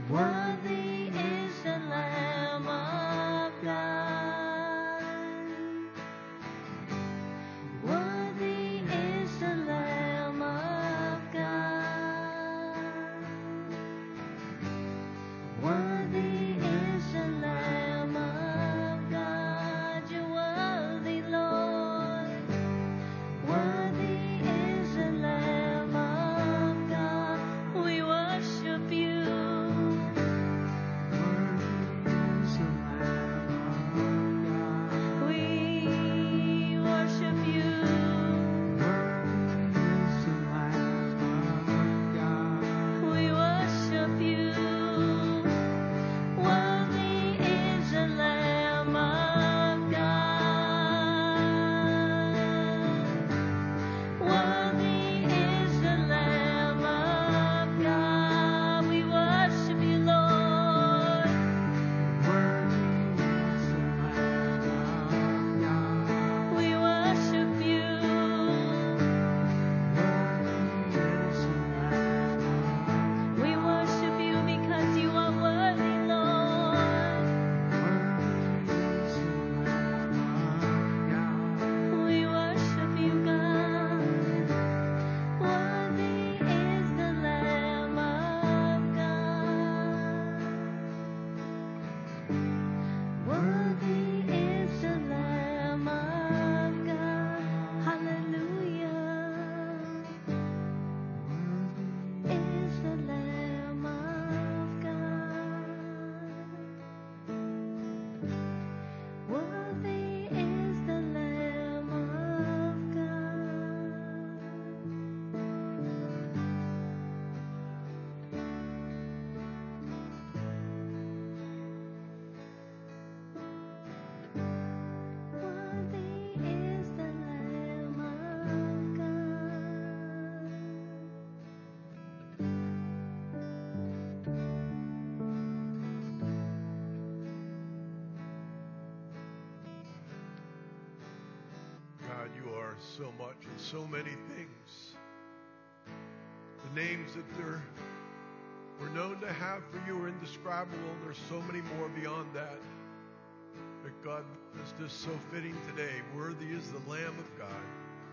Worthy is the Lamb of God. Worthy is the Lamb of God. Worthy is the Lamb of God. You're worthy, Lord. Worthy is the Lamb of God. We worship you. So much and so many things. The names that we're known to have for you are indescribable, and there's so many more beyond that. But God, is just so fitting today. Worthy is the Lamb of God.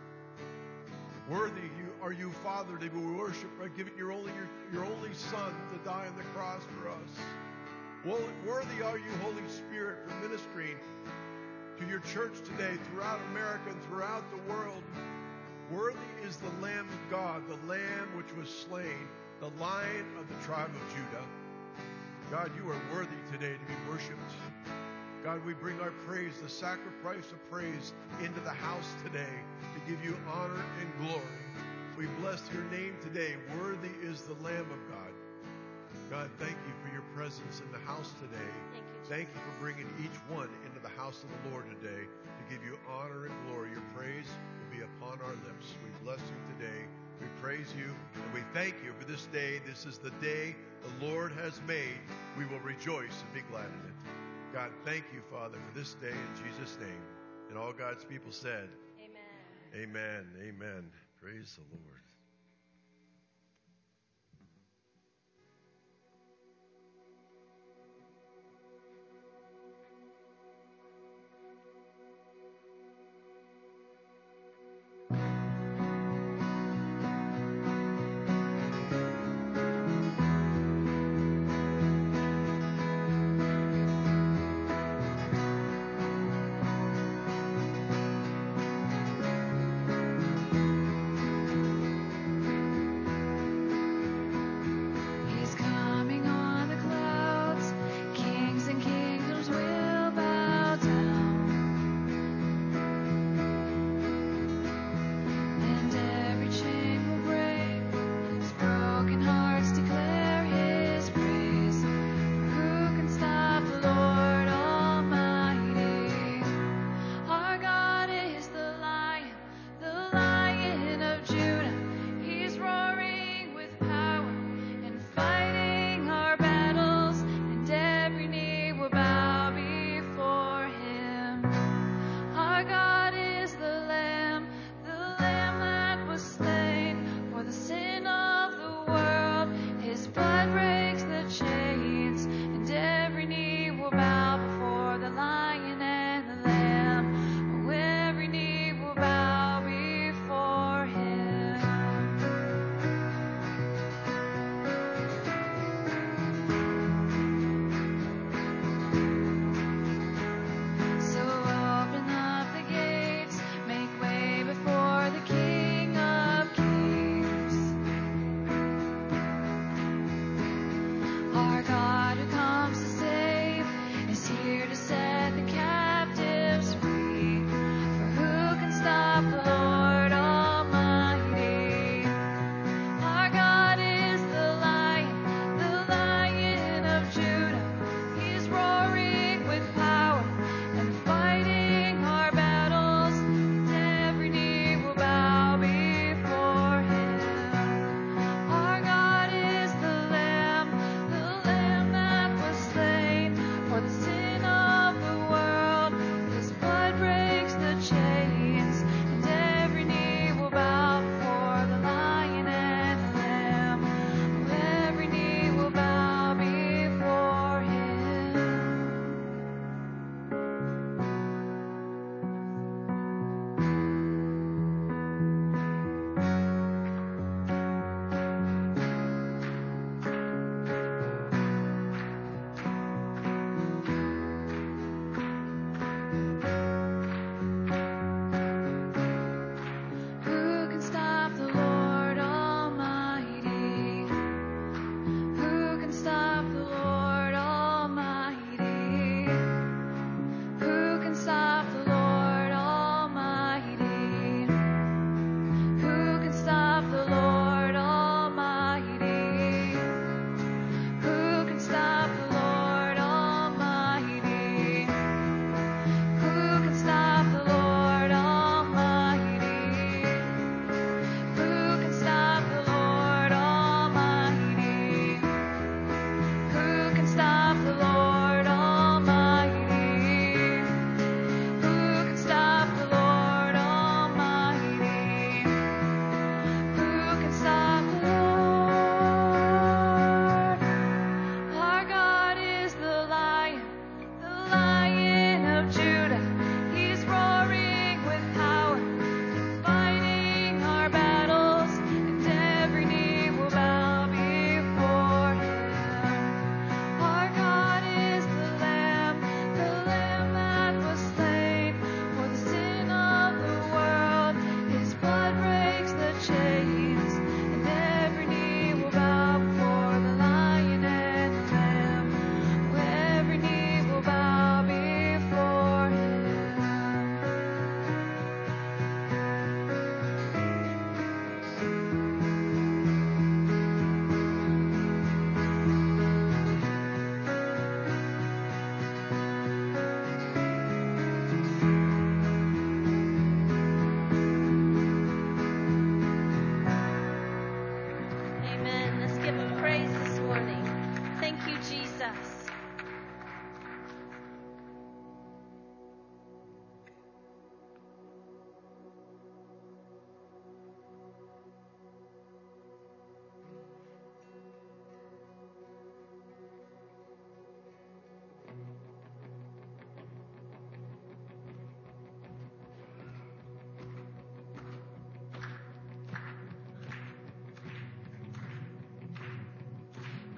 Worthy are you, Father, to be worshipped by giving your only Son to die on the cross for us. Worthy are you, Holy Spirit, for ministering to your church today, throughout America and throughout the world. Worthy is the Lamb of God, the Lamb which was slain, the Lion of the tribe of Judah. God, you are worthy today to be worshipped. God, we bring our praise, the sacrifice of praise, into the house today to give you honor and glory. We bless your name today. Worthy is the Lamb of God. God, thank you for your presence in the house today. Thank you for bringing each one into the house of the Lord today to give you honor and glory. Your praise will be upon our lips. We bless you today. We praise you and we thank you for this day. This is the day the Lord has made. We will rejoice and be glad in it. God, thank you, Father, for this day in Jesus' name. And all God's people said, Amen. Amen. Amen. Praise the Lord.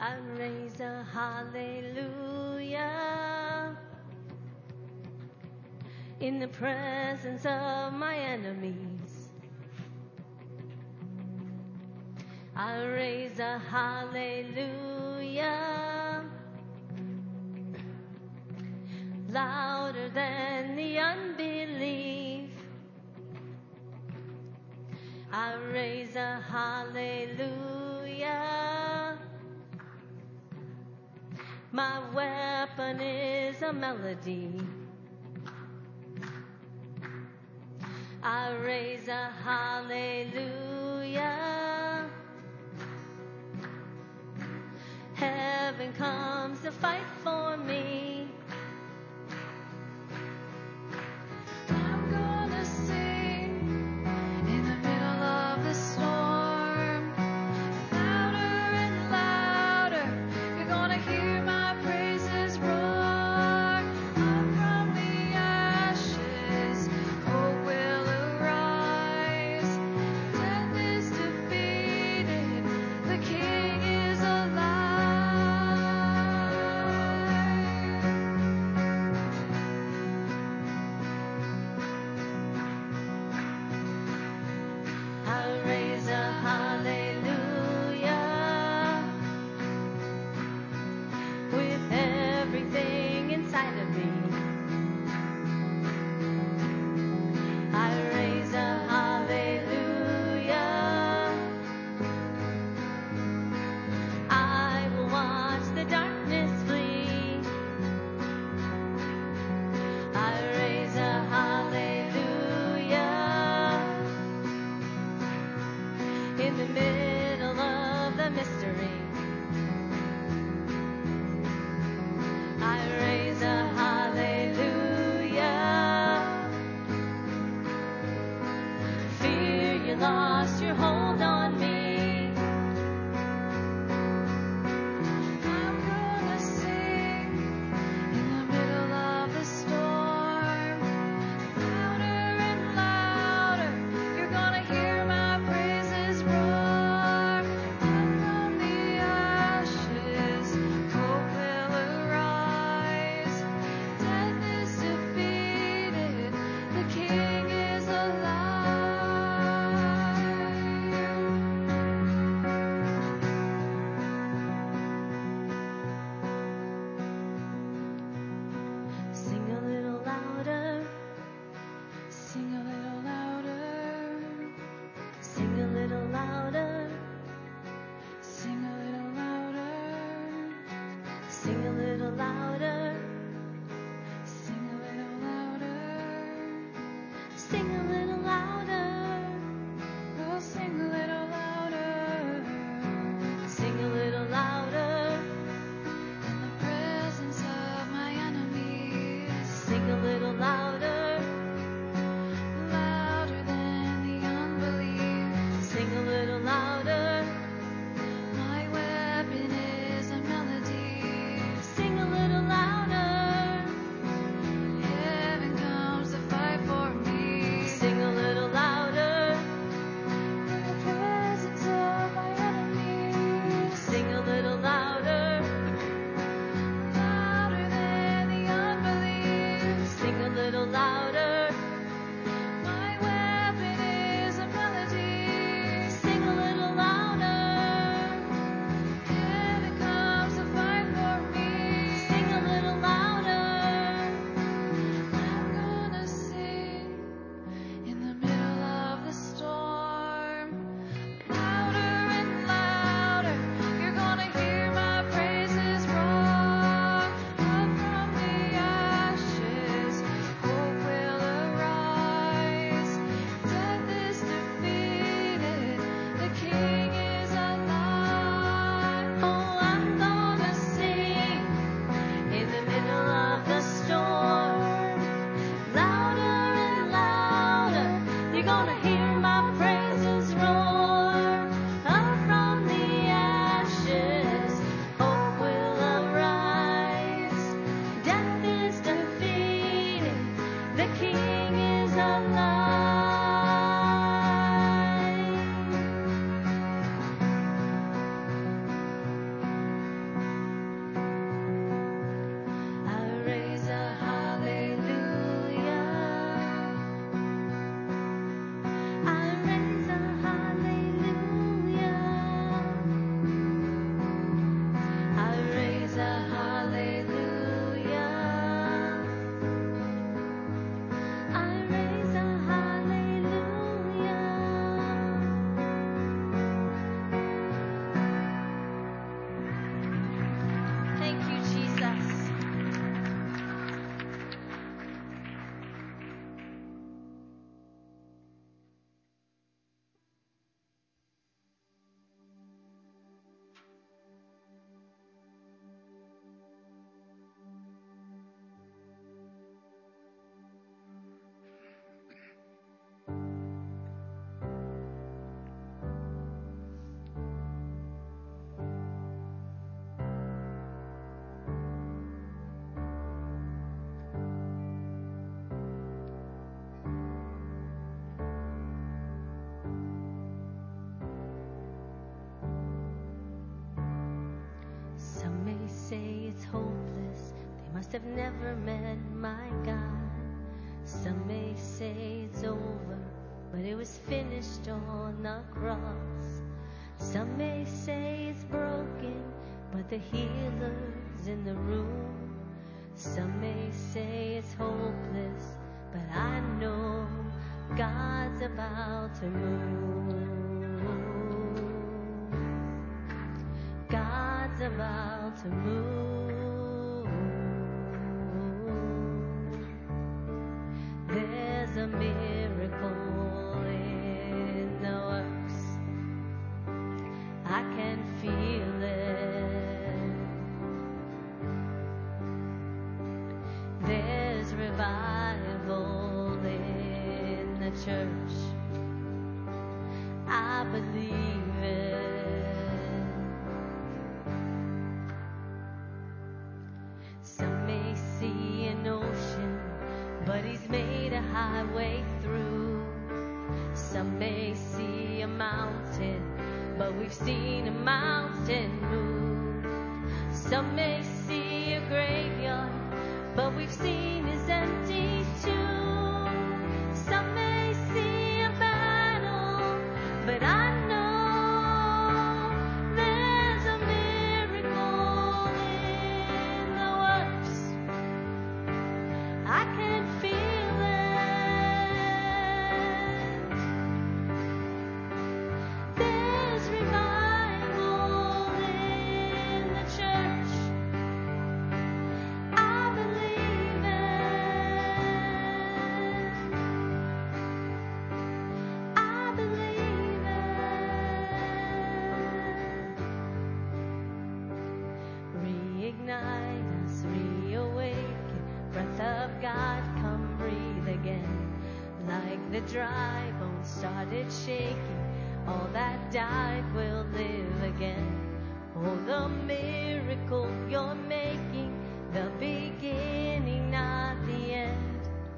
I raise a hallelujah in the presence of my enemies. I raise a hallelujah louder than the unbelief. I raise a hallelujah. My weapon is a melody. I raise a hallelujah. Heaven comes to fight for me. I'm gonna sing in the middle of the storm. Louder and louder, you're gonna hear my praises roar. Up from the ashes, hope will arise. Death is defeated, the King is alive. have never met my God. Some may say it's over, but it was finished on the cross. Some may say it's broken, but the healer's in the room. Some may say it's hopeless, but I know God's about to move. God's about to move. There's a miracle in the works. I can feel it. There's revival in the church. I believe it. Some may see an ocean, but He's made a highway through. Some may see a mountain, but we've seen a mountain move. Some may see a graveyard, but we've seen His empty tomb. Some may see a battle, but I know there's a miracle in the works. I can feel it. There's revival in the church. I believe it. I believe it. Reignite us, reawaken. Breath of God, come breathe again. Like the dry bones started shaking, all that died will live again. Oh, the miracle you're making, the beginning, not the end.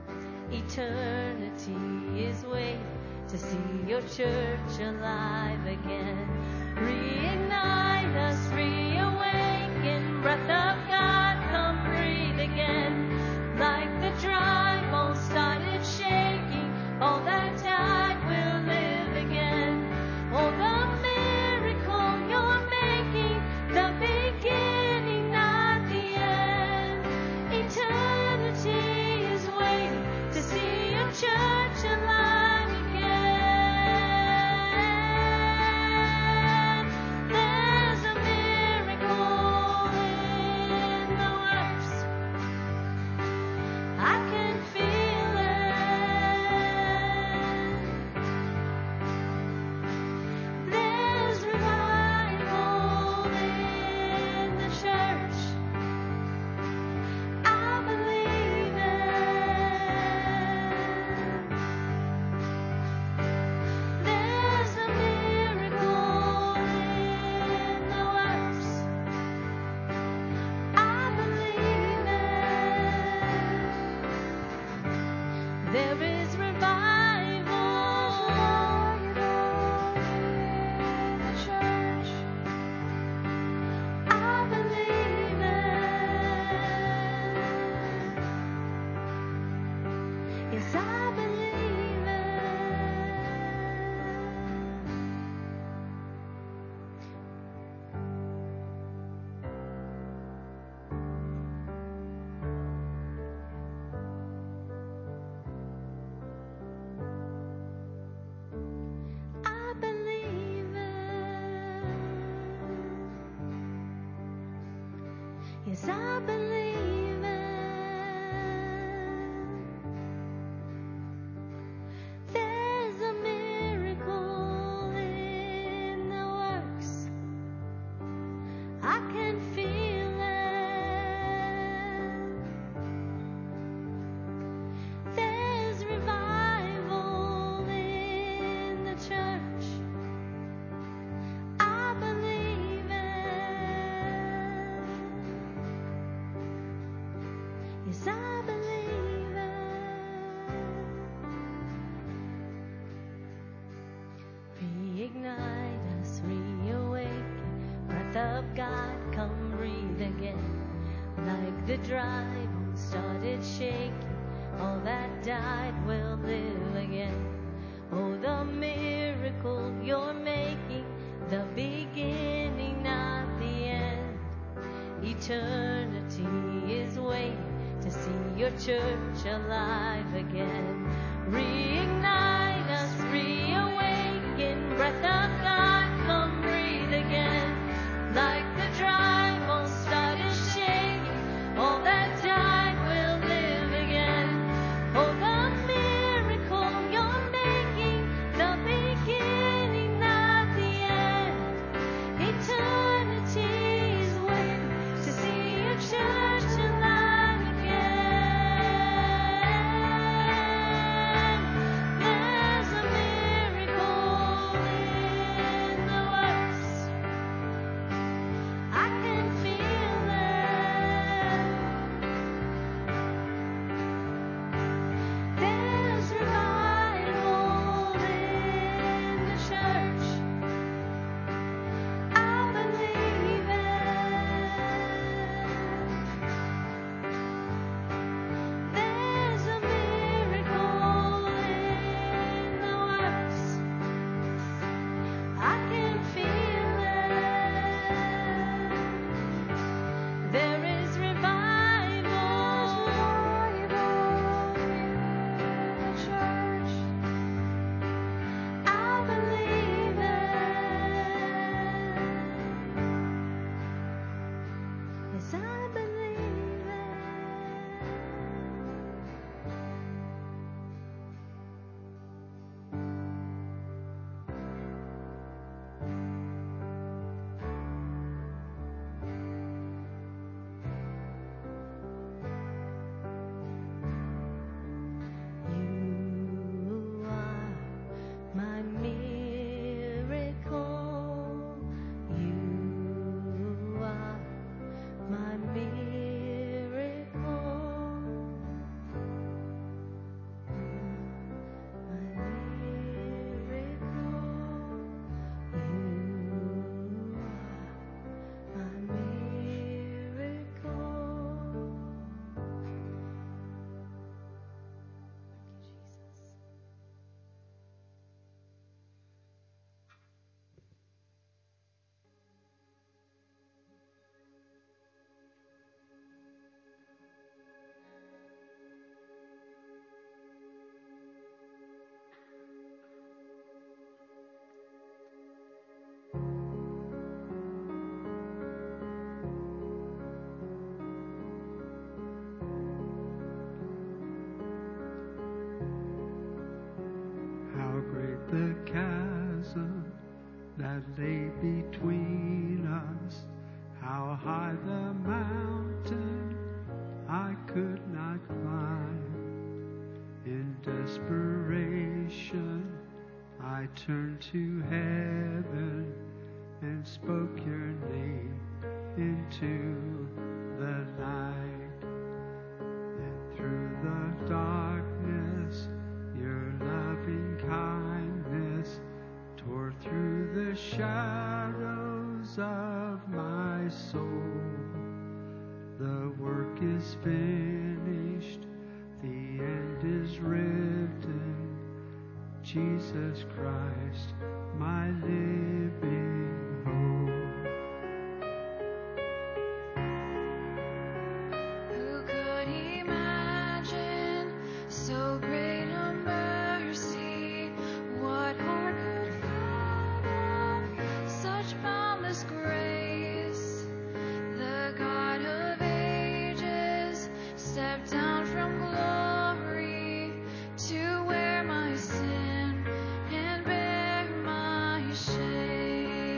Eternity is waiting to see your church alive again. Reignite us, reawaken. Breath of God, come breathe again. Like the dry bones started shaking, all that died will live again. Oh, the miracle you're making, the beginning, not the end. Eternity is waiting to see your church alive again. There's a miracle in the works. I can feel it. There's revival in the church. I believe it. There's a miracle in the works. I believe it. There is revival in the church. I believe it. Yes, I believe it. I believe it. Yes, I believe it. There's a miracle in the works. I can feel it. There's revival in the church. I believe it. Yes, I believe it. Reignite us, reawaken. Breath of God, come breathe again. Like the dry started shaking, all that died will live again. Oh, the miracle you're making, the beginning, not the end. Eternity is waiting to see your church alive again. Reignite us, reawaken, breath of God, come breathe again. Like the dry bones started shaking, all that died will live again. Oh, the miracle you're making, the beginning, not the end. Eternity is waiting to see your church alive again. There's a miracle in the works. I can feel it. There's revival in the church. I believe it. There's a miracle in the works. I can feel it. There is revival in the church. I believe it. Yes, I believe it. You are my miracle. You are my miracle. My miracle. You are my miracle. Jesus. How great the chasm that lay between us, how high the mountain I could not climb. In desperation, I turned to heaven and spoke your name into the light. And through the darkness, your loving kindness tore through the shadows of my soul. The work is finished, the end is written. Jesus Christ, my living hope. Who could imagine so great a mercy? What heart could fathom such boundless grace? The God of ages stepped down from glory to wear my sin and bear my shame.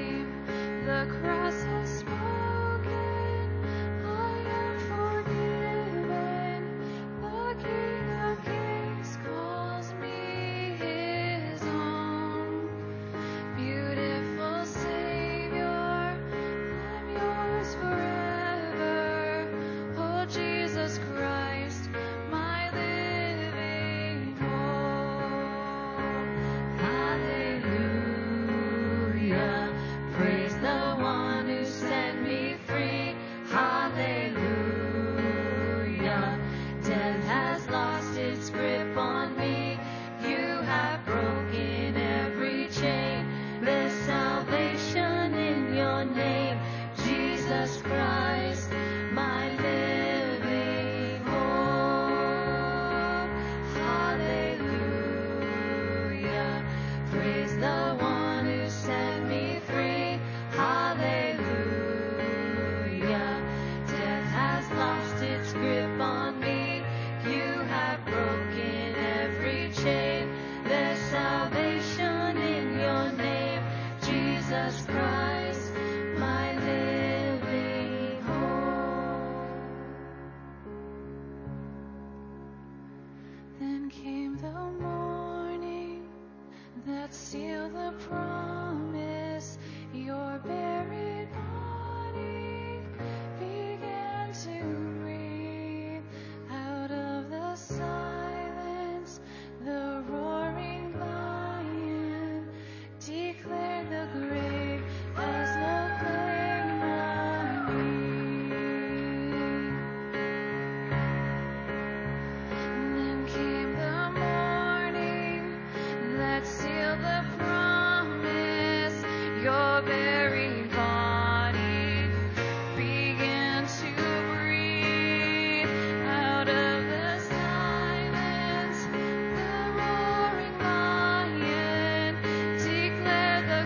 Then came the morning that sealed the promise. Your buried body began to breathe. Out of the silence, the roaring lion declared the grave has no claim on me. Then came the morning that sealed the promise. Your buried body began to breathe. Out of the silence, the roaring lion declared the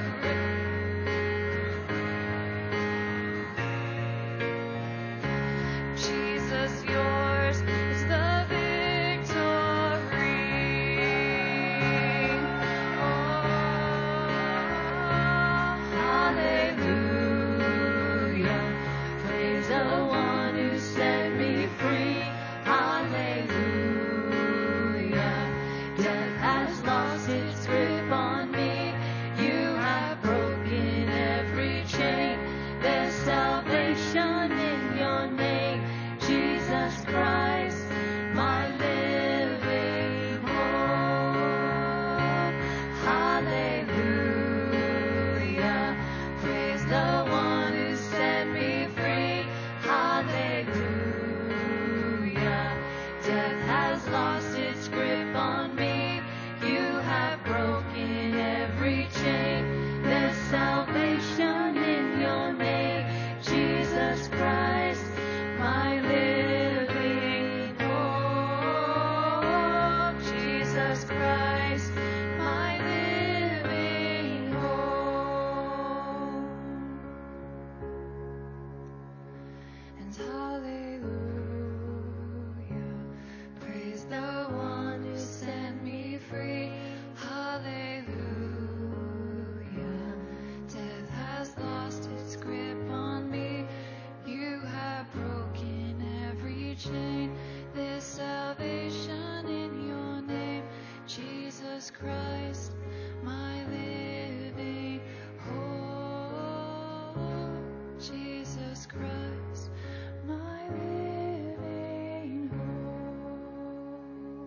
Jesus, yours is the victory. Oh, hallelujah. Praise the one who set me free. Hallelujah. Death has lost its grip on me. You have broken every chain. There's salvation in your name, Jesus Christ, my living hope. Hallelujah. Praise the one who set me free. Hallelujah. Death has lost its grip on me. You have broken every chain. There's salvation in your name, Jesus Christ, my living hope. Jesus Christ, my living hope. And hallelujah, praise the one who set me free. Hallelujah, death has lost its grip on me. You have broken every chain. There's salvation in your name, Jesus Christ, my living hope. Jesus Christ, my living hope.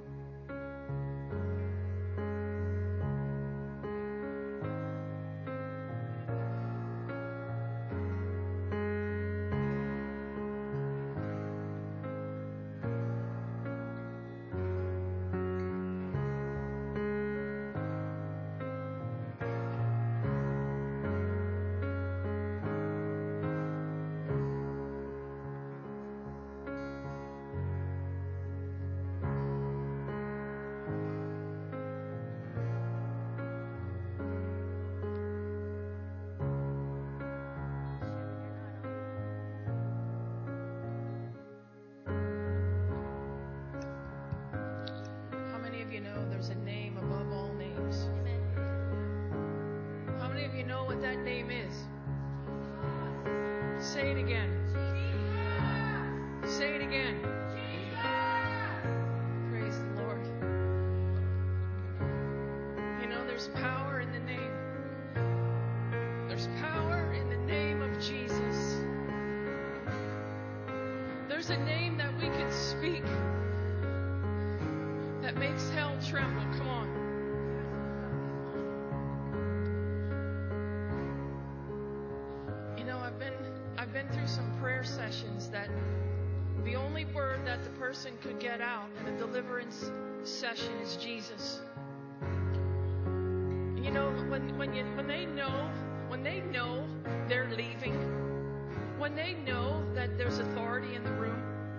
How many of you know there's a name above all names? How many of you know what that name is? Say it again. Say it again. Praise the Lord. You know, there's power in the name. There's power in the name of Jesus. There's a name that we can speak that makes hell tremble. Come on. You know, I've been through some prayer sessions that the only word that the person could get out in a deliverance session is Jesus. You know, when they know they're leaving, when they know that there's authority in the room,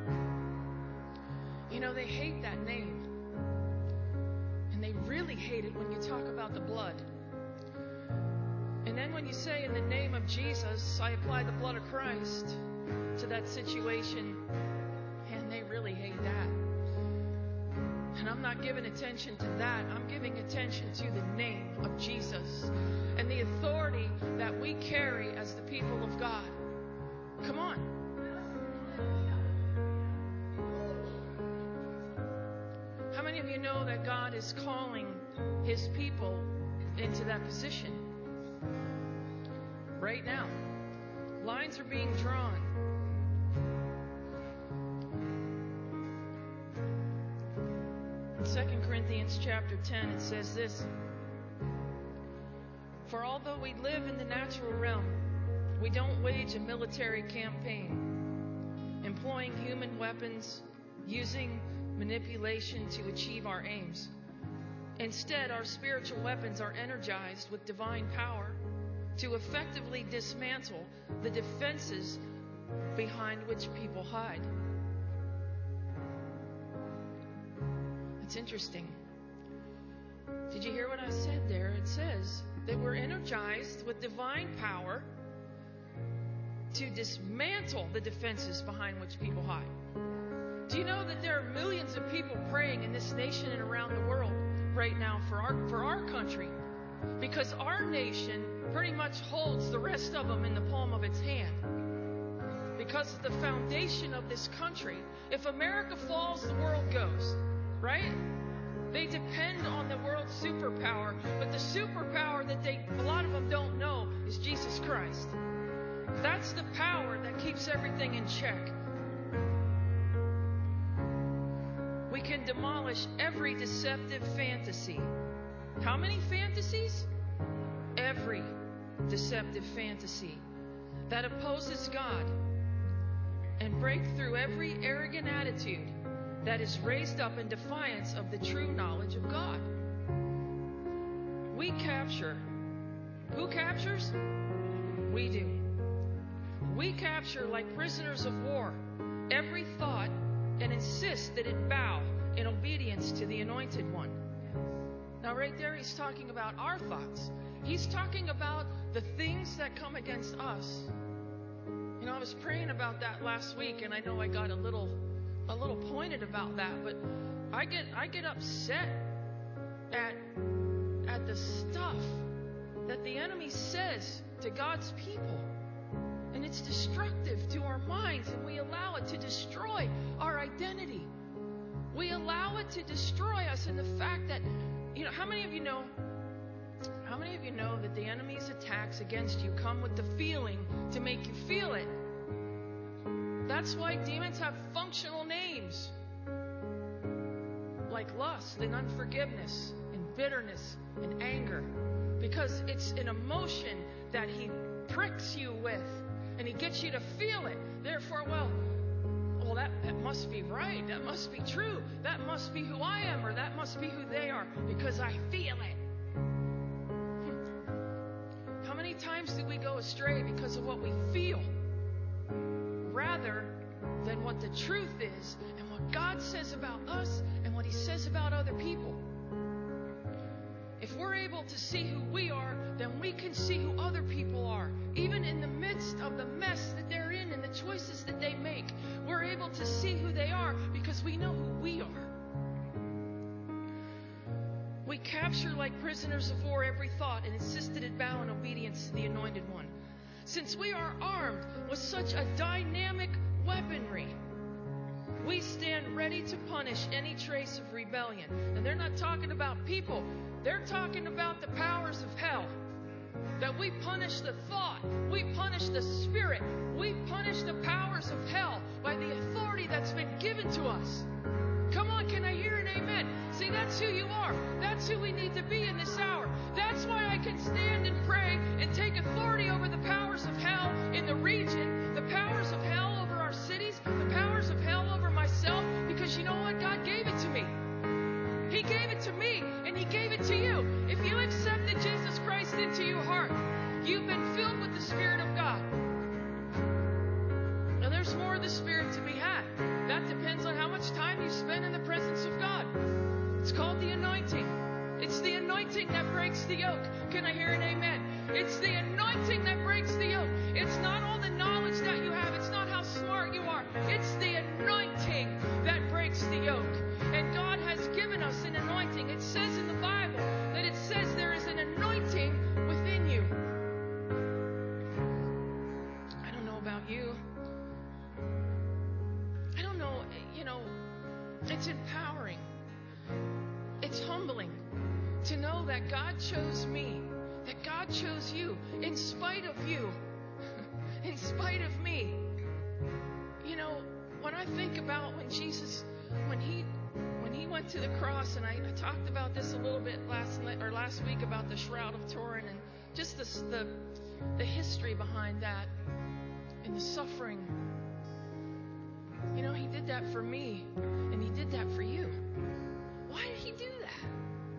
you know, they hate that name. And they really hate it when you talk about the blood. And then when you say, in the name of Jesus, I apply the blood of Christ to that situation, and they really hate that. And I'm not giving attention to that. I'm giving attention to the name of Jesus and the authority that we carry as the people of God. Come on. How many many of you know that God is calling His people into that position? Right now. Lines are being drawn. In 2 Corinthians chapter 10, it says this: "For although we live in the natural realm, we don't wage a military campaign, employing human weapons, using manipulation to achieve our aims. Instead, our spiritual weapons are energized with divine power to effectively dismantle the defenses behind which people hide." It's interesting. Did you hear what I said there? It says that we're energized with divine power to dismantle the defenses behind which people hide. Do you know that there are millions of people praying in this nation and around the world right now for our country? Because our nation pretty much holds the rest of them in the palm of its hand. Because of the foundation of this country. If America falls, the world goes. Right? They depend on the world superpower, but the superpower that a lot of them don't know is Jesus Christ. That's the power that keeps everything in check. We can demolish every deceptive fantasy. How many fantasies? Every deceptive fantasy that opposes God, and break through every arrogant attitude that is raised up in defiance of the true knowledge of God. We capture. Who captures? We do. We capture, like prisoners of war, every thought and insist that it bow in obedience to the Anointed One. Now right there he's talking about our thoughts. He's talking about the things that come against us. You know, I was praying about that last week, and I know I got a little pointed about that, but I get upset at the stuff that the enemy says to God's people. And it's destructive to our minds, and we allow it to destroy our identity. We allow it to destroy us in the fact that, you know, how many of you know that the enemy's attacks against you come with the feeling to make you feel it? That's why demons have functional names like lust and unforgiveness and bitterness and anger, because it's an emotion that he pricks you with and he gets you to feel it. Therefore, well, that must be right. That must be true. That must be who I am, or that must be who they are, because I feel it. How many times did we go astray because of what we feel, rather than what the truth is and what God says about us and what He says about other people? If we're able to see who we are, then we can see who other people are. Even in the midst of the mess that they're in and the choices that they make, we're able to see who they are because we know who we are. We capture like prisoners of war every thought and insist that it bow in obedience to the Anointed One. Since we are armed with such a dynamic weaponry, we stand ready to punish any trace of rebellion. And they're not talking about people. They're talking about the powers of hell. That we punish the thought. We punish the spirit. We punish the powers of hell by the authority that's been given to us. Come on, can I hear an amen? See, that's who you are. That's who we need to be in this hour. That's why I can stand and pray and take authority over the powers of hell in the region, the powers of hell over our cities, the powers of hell over myself, because you know what? God gave it to me. He gave it to me, and He gave it to you. If you accepted Jesus Christ into your heart, you've been filled with the Spirit of God. Now, there's more of the Spirit to be had. That depends on how much time you spend in the presence of God. It's called the anointing. It's the anointing that breaks the yoke. Can I hear an amen? It's the anointing that breaks the yoke. It's not all the knowledge that you have. It's not how smart you are. It's the anointing that breaks the yoke. And God has given us an anointing. It says in the Bible that it says there is an anointing within you. I don't know about you. I don't know, it's empowering It's humbling to know that God chose me, that God chose you, in spite of you, in spite of me. You know, when I think about when Jesus, when he went to the cross, and I talked about this a little bit last week about the Shroud of Turin and just the history behind that and the suffering. You know, he did that for me, and he did that for you. Why did he do that?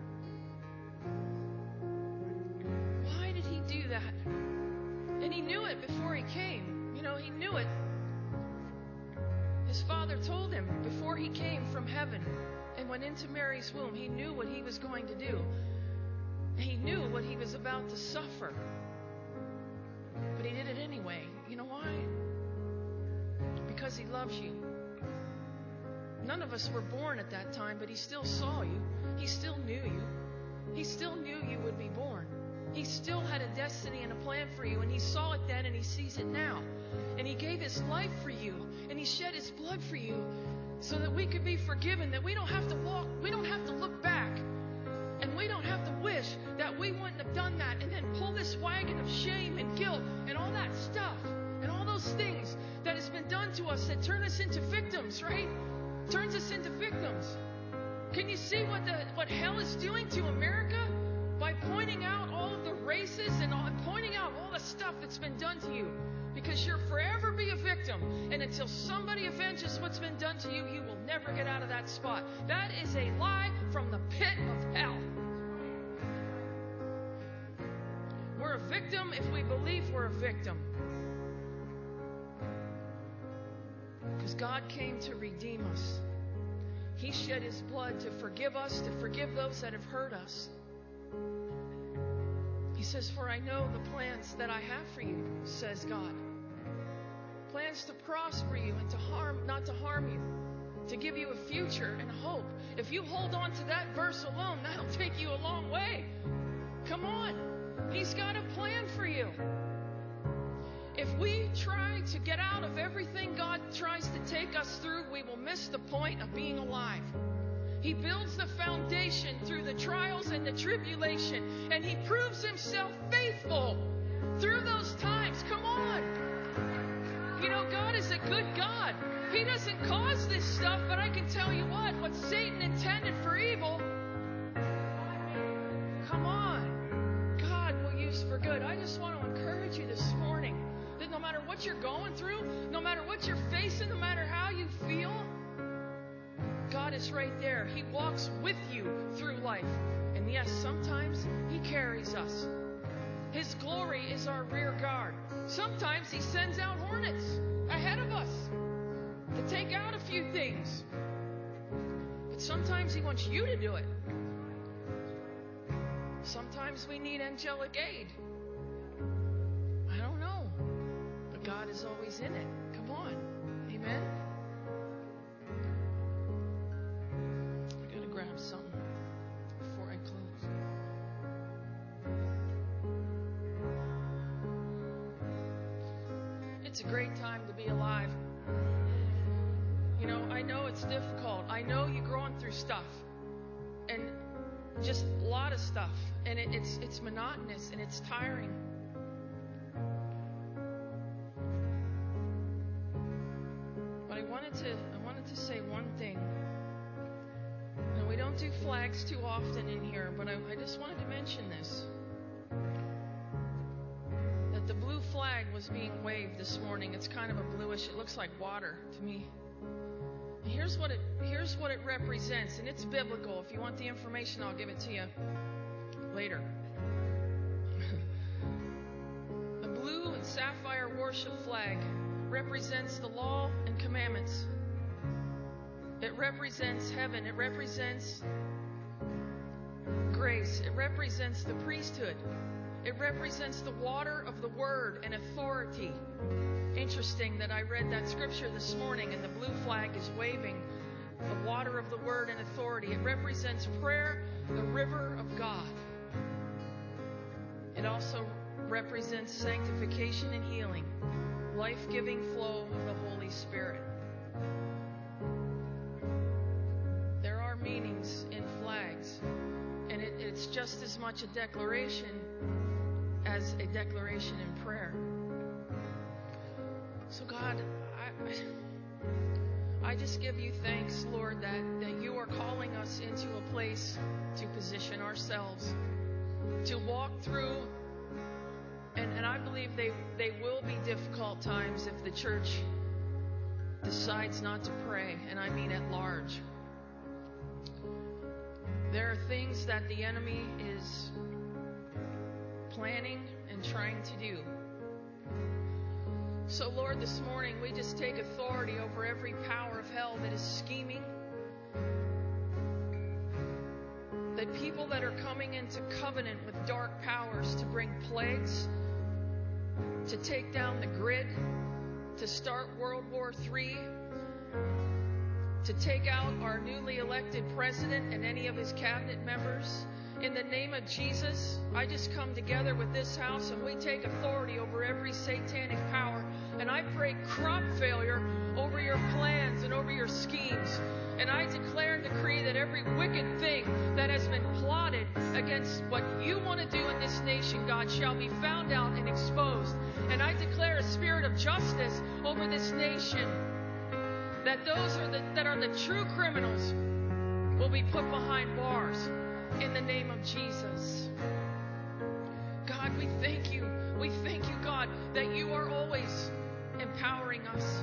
Why did he do that? And he knew it before he came. You know, he knew it. His Father told him before he came from heaven and went into Mary's womb. He knew what he was going to do. He knew what he was about to suffer. But he did it anyway. You know why? Because he loves you. None of us were born at that time, but he still saw you. He still knew you. He still knew you would be born. He still had a destiny and a plan for you, and he saw it then and he sees it now. And he gave his life for you, and he shed his blood for you so that we could be forgiven, that we don't have to walk, we don't have to look back, and we don't have to wish that we wouldn't have done that and then pull this wagon of shame and guilt and all that stuff and all those things that has been done to us that turn us into victims, right? Turns us into victims. Can you see what hell is doing to America by pointing out all of the races and pointing out all the stuff that's been done to you? Because you'll forever be a victim. And until somebody avenges what's been done to you, you will never get out of that spot. That is a lie from the pit of hell. We're a victim if we believe we're a victim. Because God came to redeem us. He shed his blood to forgive us, to forgive those that have hurt us. He says, "For I know the plans that I have for you," says God. Plans to prosper you and not to harm you, to give you a future and hope. If you hold on to that verse alone, that'll take you a long way. Come on. He's got a plan for you. If we try to get out of everything God tries to take us through, we will miss the point of being alive. He builds the foundation through the trials and the tribulation, and he proves himself faithful through those times. Come on. You know, God is a good God. He doesn't cause this stuff, but I can tell you what Satan intended for evil, come on, God will use for good. I just want to encourage you this morning that no matter what you're going through, no matter what you're facing, no matter how you feel, God is right there. He walks with you through life. And yes, sometimes he carries us. His glory is our rear guard. Sometimes he sends out hornets ahead of us to take out a few things. But sometimes he wants you to do it. Sometimes we need angelic aid. I don't know. But God is always in it. Come on. Amen. I got to grab something before I close. It's a great time to be alive. You know, I know it's difficult. I know you're going through stuff. And just a lot of stuff. And it's monotonous and it's tiring. But I wanted to say one thing. You know, we don't do flags too often in here, but I just wanted to mention this. The blue flag was being waved this morning. It's kind of a bluish, it looks like water to me. And here's what it represents, and it's biblical. If you want the information, I'll give it to you later. The blue and sapphire worship flag represents the law and commandments. It represents heaven. It represents grace. It represents the priesthood. It represents the water of the word and authority. Interesting that I read that scripture this morning and the blue flag is waving the water of the word and authority. It represents prayer, the river of God. It also represents sanctification and healing, life-giving flow of the Holy Spirit. There are meanings in flags. just as much a declaration as a declaration in prayer. So God, I just give you thanks, Lord, that you are calling us into a place to position ourselves, to walk through, and I believe they will be difficult times if the church decides not to pray, and I mean at large. There are things that the enemy is planning and trying to do. So, Lord, this morning we just take authority over every power of hell that is scheming. That people that are coming into covenant with dark powers to bring plagues, to take down the grid, to start World War III, to take out our newly elected president and any of his cabinet members. In the name of Jesus, I just come together with this house and we take authority over every satanic power. And I pray crop failure over your plans and over your schemes. And I declare and decree that every wicked thing that has been plotted against what you want to do in this nation, God, shall be found out and exposed. And I declare a spirit of justice over this nation. That those that are the true criminals will be put behind bars in the name of Jesus. God, we thank you. We thank you, God, that you are always empowering us.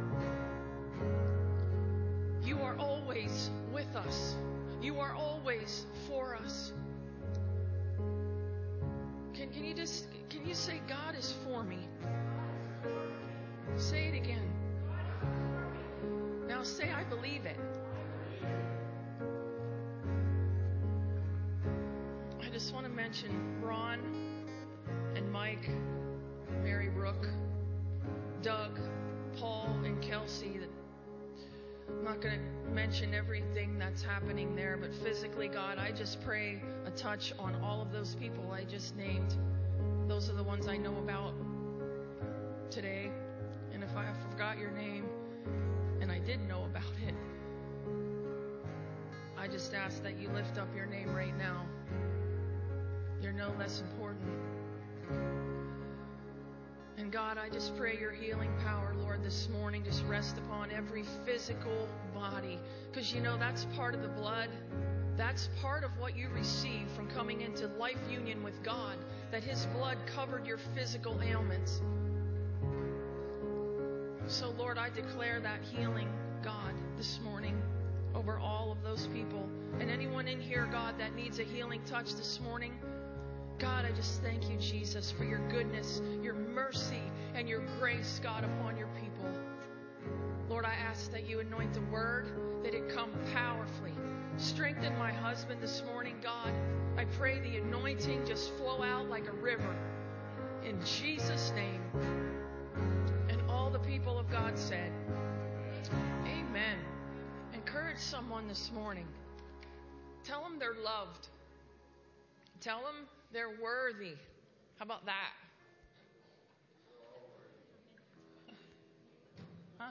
You are always with us. You are always for us. Can you say, God is for me? Say it again. Now say, I believe it. I just want to mention Ron and Mike, Mary Rook, Doug, Paul, and Kelsey. I'm not going to mention everything that's happening there, but physically, God, I just pray a touch on all of those people I just named. Those are the ones I know about today. And if I forgot your name, and I did know about it, I just ask that you lift up your name right now. You're no less important. And God, I just pray your healing power, Lord, this morning just rest upon every physical body. Because you know that's part of the blood. That's part of what you receive from coming into life union with God. That His blood covered your physical ailments. So, Lord, I declare that healing, God, this morning over all of those people. And anyone in here, God, that needs a healing touch this morning, God, I just thank you, Jesus, for your goodness, your mercy, and your grace, God, upon your people. Lord, I ask that you anoint the word, that it come powerfully. Strengthen my husband this morning, God. I pray the anointing just flow out like a river. In Jesus' name. The people of God said, amen. Encourage someone this morning. Tell them they're loved. Tell them they're worthy. How about that? Huh?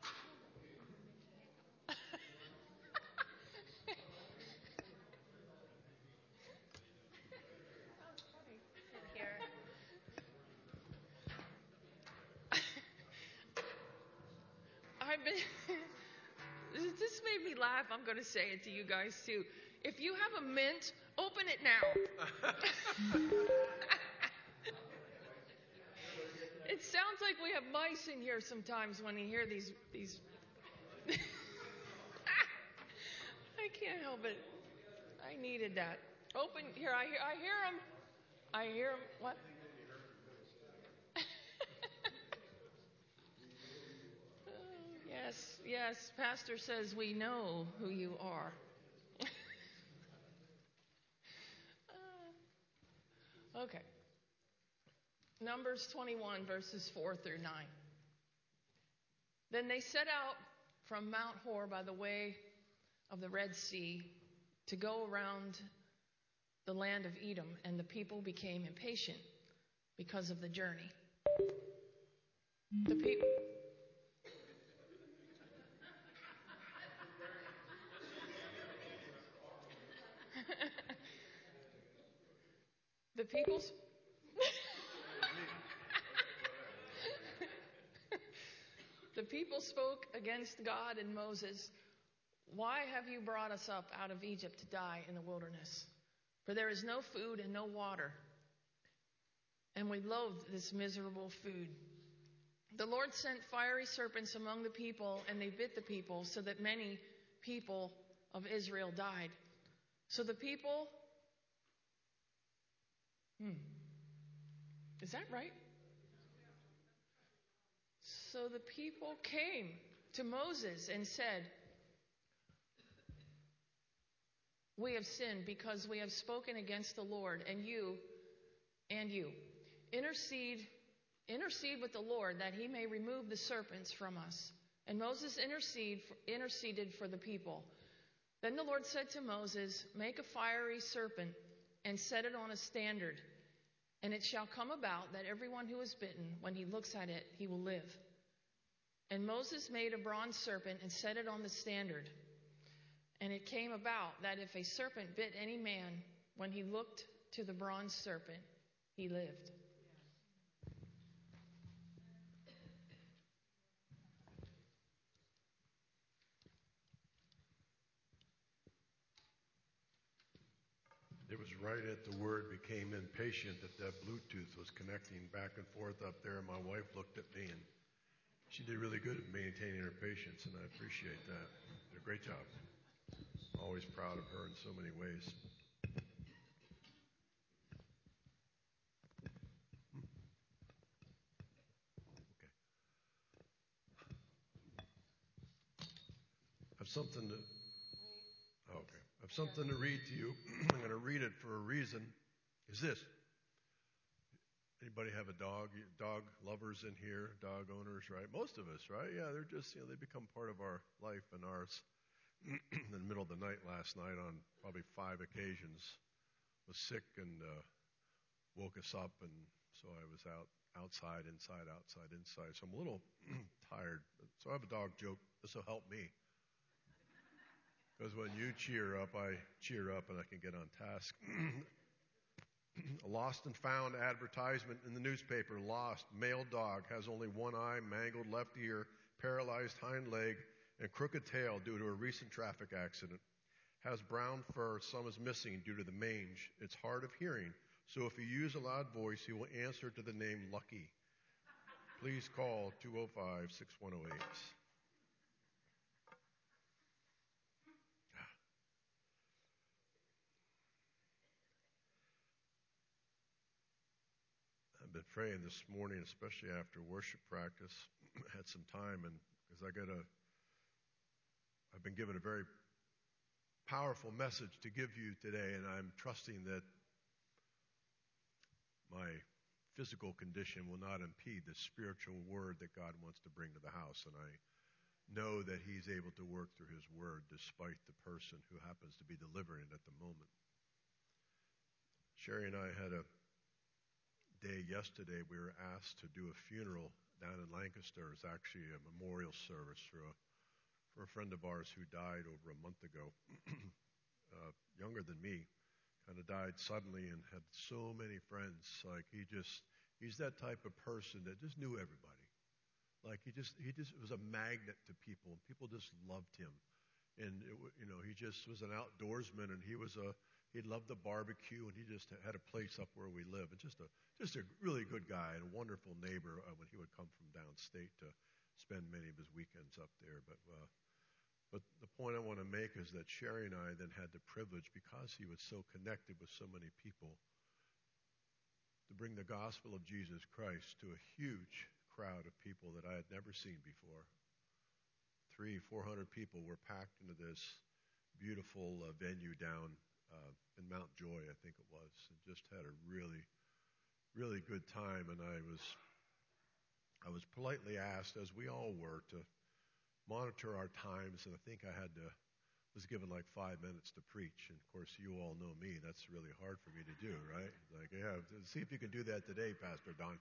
This made me laugh. I'm going to say it to you guys too. If you have a mint, open it now. It sounds like we have mice in here sometimes when you hear these. I can't help it. I needed that. Open here. I hear them. What? Yes, Pastor says we know who you are. Okay. Numbers 21, verses 4 through 9. Then they set out from Mount Hor by the way of the Red Sea to go around the land of Edom, and the people became impatient because of the journey. The people... The people spoke against God and Moses. Why have you brought us up out of Egypt to die in the wilderness? For there is no food and no water, and we loathe this miserable food. The Lord sent fiery serpents among the people, and they bit the people, so that many people of Israel died. So the people... Is that right? So the people came to Moses and said, we have sinned because we have spoken against the Lord, and you intercede with the Lord that he may remove the serpents from us. And Moses interceded for the people. Then the Lord said to Moses, make a fiery serpent and set it on a standard. And it shall come about that everyone who is bitten, when he looks at it, he will live. And Moses made a bronze serpent and set it on the standard. And it came about that if a serpent bit any man, when he looked to the bronze serpent, he lived. It was right at the word became impatient that Bluetooth was connecting back and forth up there. My wife looked at me, and she did really good at maintaining her patience, and I appreciate that. Did a great job. Always proud of her in so many ways. Okay. I have something to read to you. I'm going to read it for a reason. Is this? Anybody have a dog? Dog lovers in here? Dog owners, right? Most of us, right? Yeah, they're just, they become part of our life and ours. In the middle of the night last night on probably 5 occasions, was sick and woke us up, and so I was outside, inside, outside, inside. So I'm a little tired. So I have a dog joke. This will help me. Because when you cheer up, I cheer up and I can get on task. A lost and found advertisement in the newspaper. Lost. Male dog has only one eye, mangled left ear, paralyzed hind leg, and crooked tail due to a recent traffic accident. Has brown fur, some is missing due to the mange. It's hard of hearing, so if you use a loud voice, he will answer to the name Lucky. Please call 205-6108. I've been praying this morning, especially after worship practice. I had some time, and because I've been given a very powerful message to give you today, and I'm trusting that my physical condition will not impede the spiritual word that God wants to bring to the house. And I know that he's able to work through his word despite the person who happens to be delivering it at the moment. Sherry and I had a day yesterday. We were asked to do a funeral down in Lancaster. It's actually a memorial service for a friend of ours who died over a month ago, younger than me, kind of died suddenly and had so many friends. Like he's that type of person that just knew everybody. Like he just was a magnet to people, and people just loved him. And he just was an outdoorsman, and he loved the barbecue, and he just had a place up where we live, and just a really good guy and a wonderful neighbor when he would come from downstate to spend many of his weekends up there. But the point I want to make is that Sherry and I then had the privilege, because he was so connected with so many people, to bring the gospel of Jesus Christ to a huge crowd of people that I had never seen before. 300-400 people were packed into this beautiful venue down in Mount Joy, I think it was, and just had a really, really good time. And I was politely asked, as we all were, to monitor our times, and I think I was given like 5 minutes to preach. And of course, you all know me. That's really hard for me to do, right? Like, yeah, see if you can do that today, Pastor Don.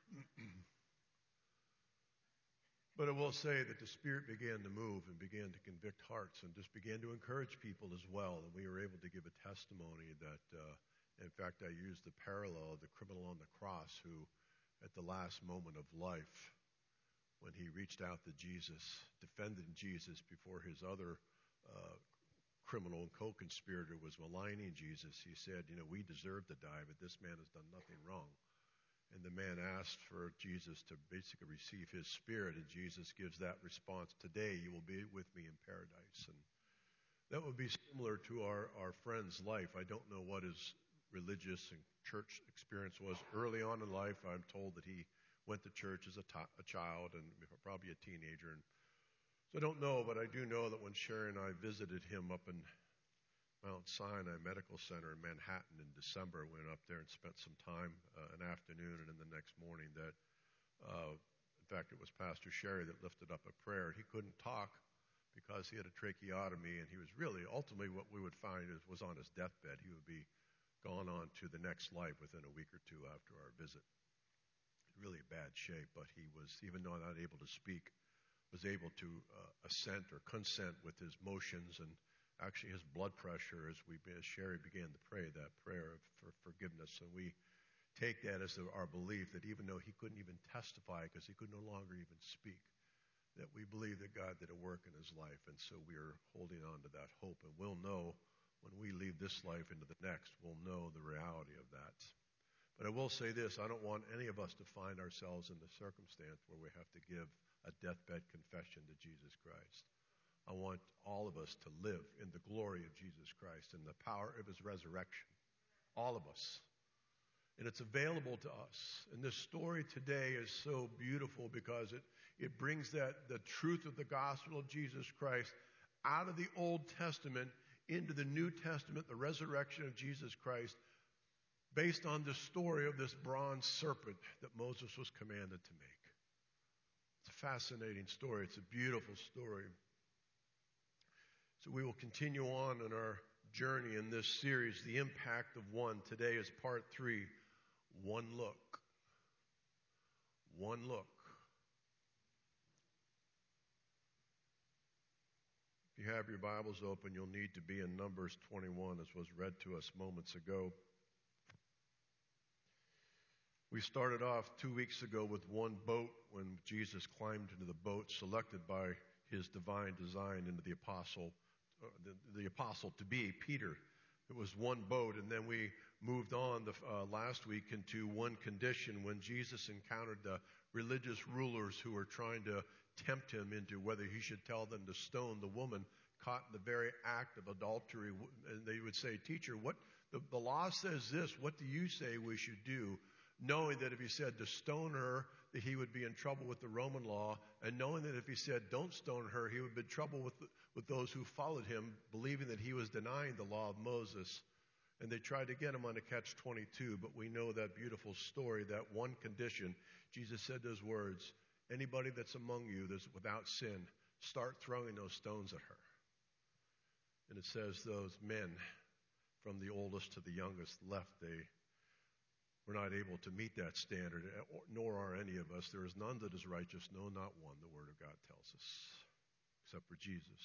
But I will say that the Spirit began to move and began to convict hearts and just began to encourage people as well. And we were able to give a testimony that In fact, I used the parallel of the criminal on the cross who, at the last moment of life, when he reached out to Jesus, defended Jesus before his other criminal and co-conspirator was maligning Jesus, he said, we deserve to die, but this man has done nothing wrong. And the man asked for Jesus to basically receive his spirit, and Jesus gives that response, today you will be with me in paradise. And that would be similar to our friend's life. I don't know what his religious and church experience was early on in life. I'm told that he went to church as a child and probably a teenager. And so I don't know, but I do know that when Sherry and I visited him up in Mount Sinai Medical Center in Manhattan in December, went up there and spent some time, an afternoon, and then the next morning that, in fact, it was Pastor Sherry that lifted up a prayer. He couldn't talk because he had a tracheotomy, and he was really, ultimately what we would find was on his deathbed. He would be gone on to the next life within a week or two after our visit. Really bad shape, but he was, even though not able to speak, was able to assent or consent with his motions, and actually his blood pressure as Sherry began to pray that prayer for forgiveness. And we take that as our belief that even though he couldn't even testify because he could no longer even speak, that we believe that God did a work in his life. And so we are holding on to that hope. And we'll know when we leave this life into the next, we'll know the reality of that. But I will say this, I don't want any of us to find ourselves in the circumstance where we have to give a deathbed confession to Jesus Christ. I want all of us to live in the glory of Jesus Christ and the power of his resurrection. All of us. And it's available to us. And this story today is so beautiful because it brings the truth of the gospel of Jesus Christ out of the Old Testament into the New Testament, the resurrection of Jesus Christ, based on the story of this bronze serpent that Moses was commanded to make. It's a fascinating story. It's a beautiful story. So we will continue on in our journey in this series, The Impact of One. Today is part 3, One Look. One look. If you have your Bibles open, you'll need to be in Numbers 21, as was read to us moments ago. We started off 2 weeks ago with one boat when Jesus climbed into the boat selected by his divine design into the apostle to be, Peter. It was one boat, and then we moved on last week into one condition when Jesus encountered the religious rulers who were trying to tempt him into whether he should tell them to stone the woman caught in the very act of adultery. And they would say, teacher, what the law says this, what do you say we should do? Knowing that if he said to stone her, that he would be in trouble with the Roman law, and knowing that if he said don't stone her, he would be in trouble with those who followed him, believing that he was denying the law of Moses. And they tried to get him on a catch-22, but we know that beautiful story, that one condition. Jesus said those words, anybody that's among you that's without sin, start throwing those stones at her. And it says those men, from the oldest to the youngest, left. They were not able to meet that standard, nor are any of us. There is none that is righteous, no, not one, the Word of God tells us, except for Jesus.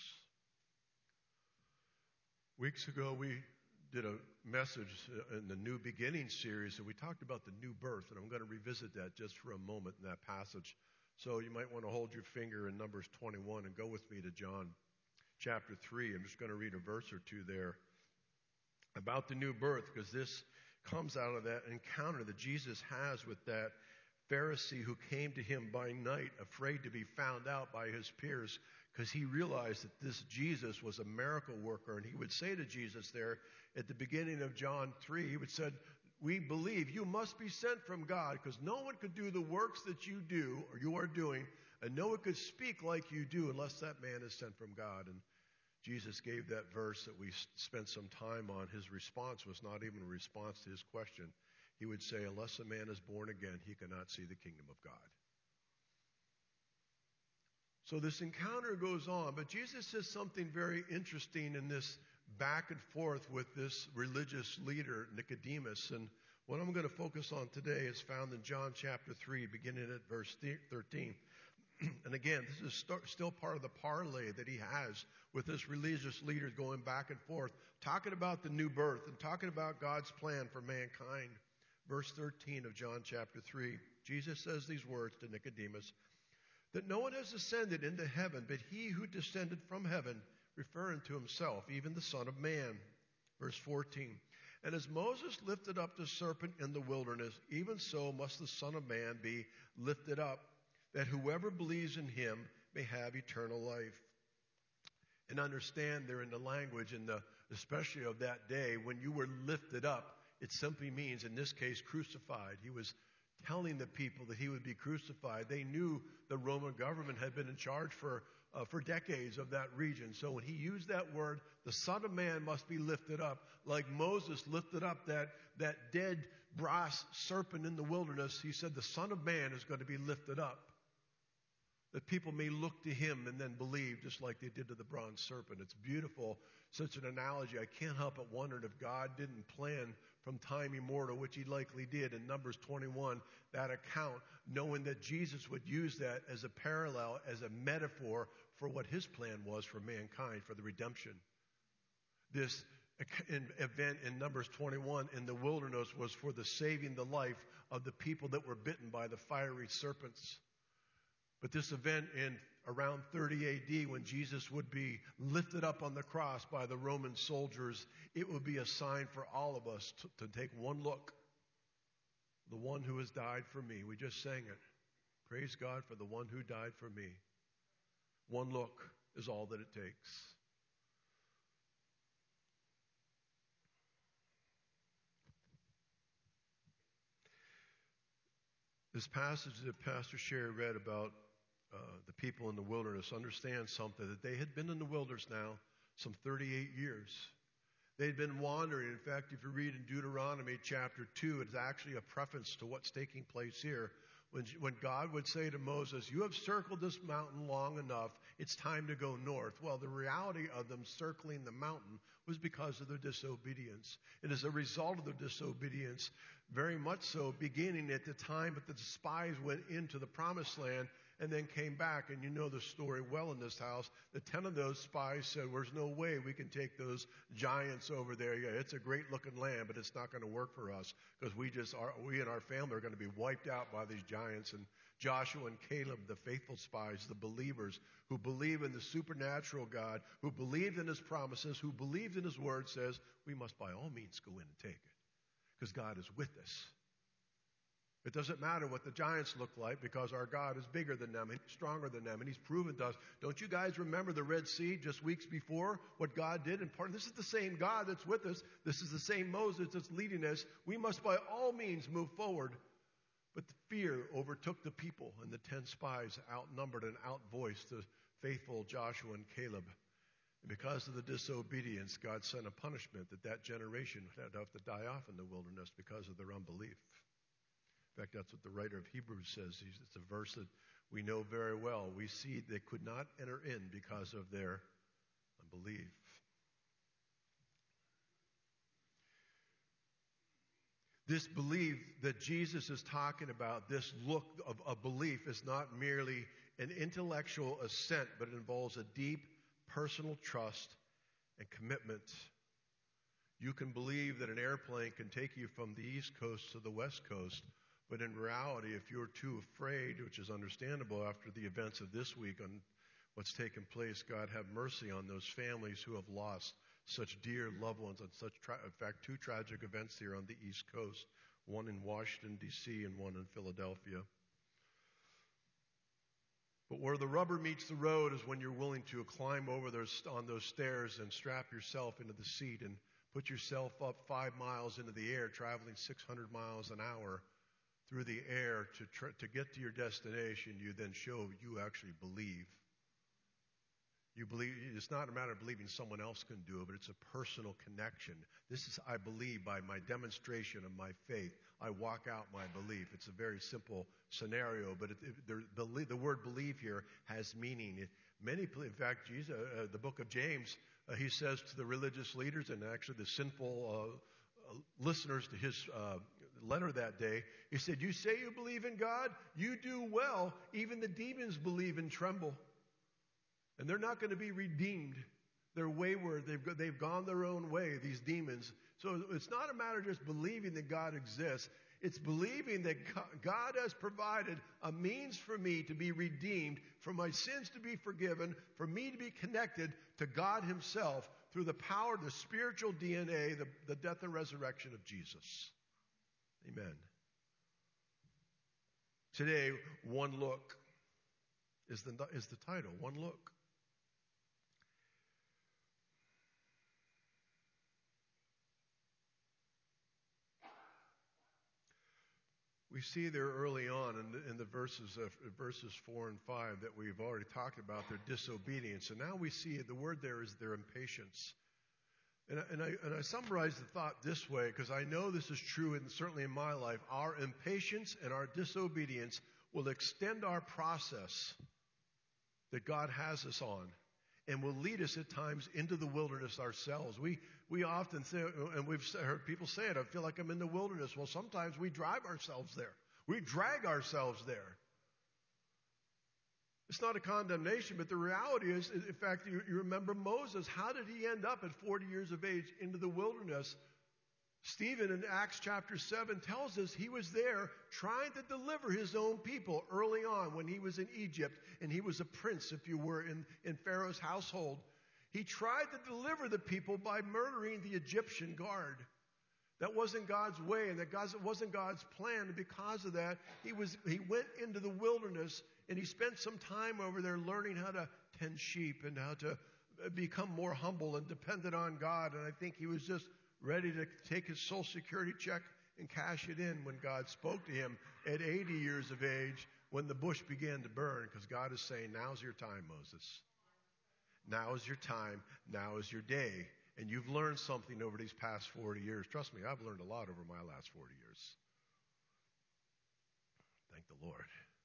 Weeks ago, we did a message in the New Beginning series, and we talked about the new birth, and I'm going to revisit that just for a moment in that passage. So you might want to hold your finger in Numbers 21 and go with me to John chapter 3. I'm just going to read a verse or two there about the new birth, because this comes out of that encounter that Jesus has with that Pharisee who came to him by night, afraid to be found out by his peers, because he realized that this Jesus was a miracle worker. And he would say to Jesus there at the beginning of John 3, he would say, we believe you must be sent from God, because no one could do the works that you do or you are doing, and no one could speak like you do unless that man is sent from God. And Jesus gave that verse that we spent some time on. His response was not even a response to his question. He would say, unless a man is born again, he cannot see the kingdom of God. So this encounter goes on, but Jesus says something very interesting in this back and forth with this religious leader, Nicodemus. And what I'm going to focus on today is found in John chapter 3, beginning at verse 13. And again, this is still part of the parlay that he has with his religious leaders going back and forth, talking about the new birth and talking about God's plan for mankind. Verse 13 of John chapter 3, Jesus says these words to Nicodemus, that no one has ascended into heaven but he who descended from heaven, referring to himself, even the Son of Man. Verse 14, and as Moses lifted up the serpent in the wilderness, even so must the Son of Man be lifted up, that whoever believes in him may have eternal life. And understand there in the language, especially of that day, when you were lifted up, it simply means, in this case, crucified. He was telling the people that he would be crucified. They knew the Roman government had been in charge for decades of that region. So when he used that word, the Son of Man must be lifted up, like Moses lifted up that dead brass serpent in the wilderness. He said the Son of Man is going to be lifted up, that people may look to him and then believe, just like they did to the bronze serpent. It's beautiful, such an analogy. I can't help but wonder if God didn't plan from time immemorial, which he likely did in Numbers 21, that account, knowing that Jesus would use that as a parallel, as a metaphor for what his plan was for mankind, for the redemption. This event in Numbers 21 in the wilderness was for the saving the life of the people that were bitten by the fiery serpents. But this event in around 30 AD, when Jesus would be lifted up on the cross by the Roman soldiers, it would be a sign for all of us to take one look. The one who has died for me. We just sang it. Praise God for the one who died for me. One look is all that it takes. This passage that Pastor Sherry read about the people in the wilderness, understand something, that they had been in the wilderness now some 38 years. They'd been wandering. In fact, if you read in Deuteronomy chapter 2, it's actually a preface to what's taking place here. When God would say to Moses, you have circled this mountain long enough, it's time to go north. Well, the reality of them circling the mountain was because of their disobedience. And as a result of their disobedience, very much so, beginning at the time that the spies went into the promised land and then came back, and you know the story well in this house, the 10 of those spies said, there's no way we can take those giants over there. Yeah, it's a great looking land, but it's not going to work for us because we and our family are going to be wiped out by these giants. And Joshua and Caleb, the faithful spies, the believers who believe in the supernatural God, who believed in his promises, who believed in his word, says, we must by all means go in and take it because God is with us. It doesn't matter what the giants look like because our God is bigger than them and stronger than them, and he's proven to us. Don't you guys remember the Red Sea just weeks before, what God did? And this is the same God that's with us. This is the same Moses that's leading us. We must by all means move forward. But the fear overtook the people, and the 10 spies outnumbered and outvoiced the faithful Joshua and Caleb. And because of the disobedience, God sent a punishment that generation would have to die off in the wilderness because of their unbelief. In fact, that's what the writer of Hebrews says. It's a verse that we know very well. We see they could not enter in because of their unbelief. This belief that Jesus is talking about, this look of belief, is not merely an intellectual assent, but it involves a deep personal trust and commitment. You can believe that an airplane can take you from the East Coast to the West Coast, but in reality, if you're too afraid, which is understandable after the events of this week on what's taken place, God have mercy on those families who have lost such dear loved ones on in fact, 2 tragic events here on the East Coast, one in Washington, D.C., and one in Philadelphia. But where the rubber meets the road is when you're willing to climb over on those stairs and strap yourself into the seat and put yourself up 5 miles into the air, traveling 600 miles an hour through the air to get to your destination. You then show you actually believe. You believe. It's not a matter of believing someone else can do it, but it's a personal connection. This is, I believe, by my demonstration of my faith. I walk out my belief. It's a very simple scenario, but the word believe here has meaning. In fact, Jesus, the book of James, he says to the religious leaders and actually the sinful listeners to his letter that day. He said, you say you believe in God? You do well. Even the demons believe and tremble. And they're not going to be redeemed. They're wayward. They've gone their own way, these demons. So it's not a matter of just believing that God exists. It's believing that God has provided a means for me to be redeemed, for my sins to be forgiven, for me to be connected to God himself through the power, the spiritual DNA, the death and resurrection of Jesus. Amen. Today, One Look is the title. One Look. We see there early on in the verses 4 and 5 that we've already talked about their disobedience, and now we see the word there is their impatience. And I summarize the thought this way because I know this is true, and certainly in my life, our impatience and our disobedience will extend our process that God has us on, and will lead us at times into the wilderness ourselves. We often say, and we've heard people say it, I feel like I'm in the wilderness. Well, sometimes we drive ourselves there. We drag ourselves there. It's not a condemnation, but the reality is, in fact, you remember Moses. How did he end up at 40 years of age into the wilderness? Stephen in Acts chapter 7 tells us he was there trying to deliver his own people early on when he was in Egypt, and he was a prince, if you were, in Pharaoh's household. He tried to deliver the people by murdering the Egyptian guard. That wasn't God's way, and that wasn't God's plan. And because of that, he went into the wilderness, and he spent some time over there learning how to tend sheep and how to become more humble and dependent on God. And I think he was just ready to take his Social Security check and cash it in when God spoke to him at 80 years of age when the bush began to burn, because God is saying, now's your time, Moses. Now is your time. Now is your day. And you've learned something over these past 40 years. Trust me, I've learned a lot over my last 40 years. Thank the Lord.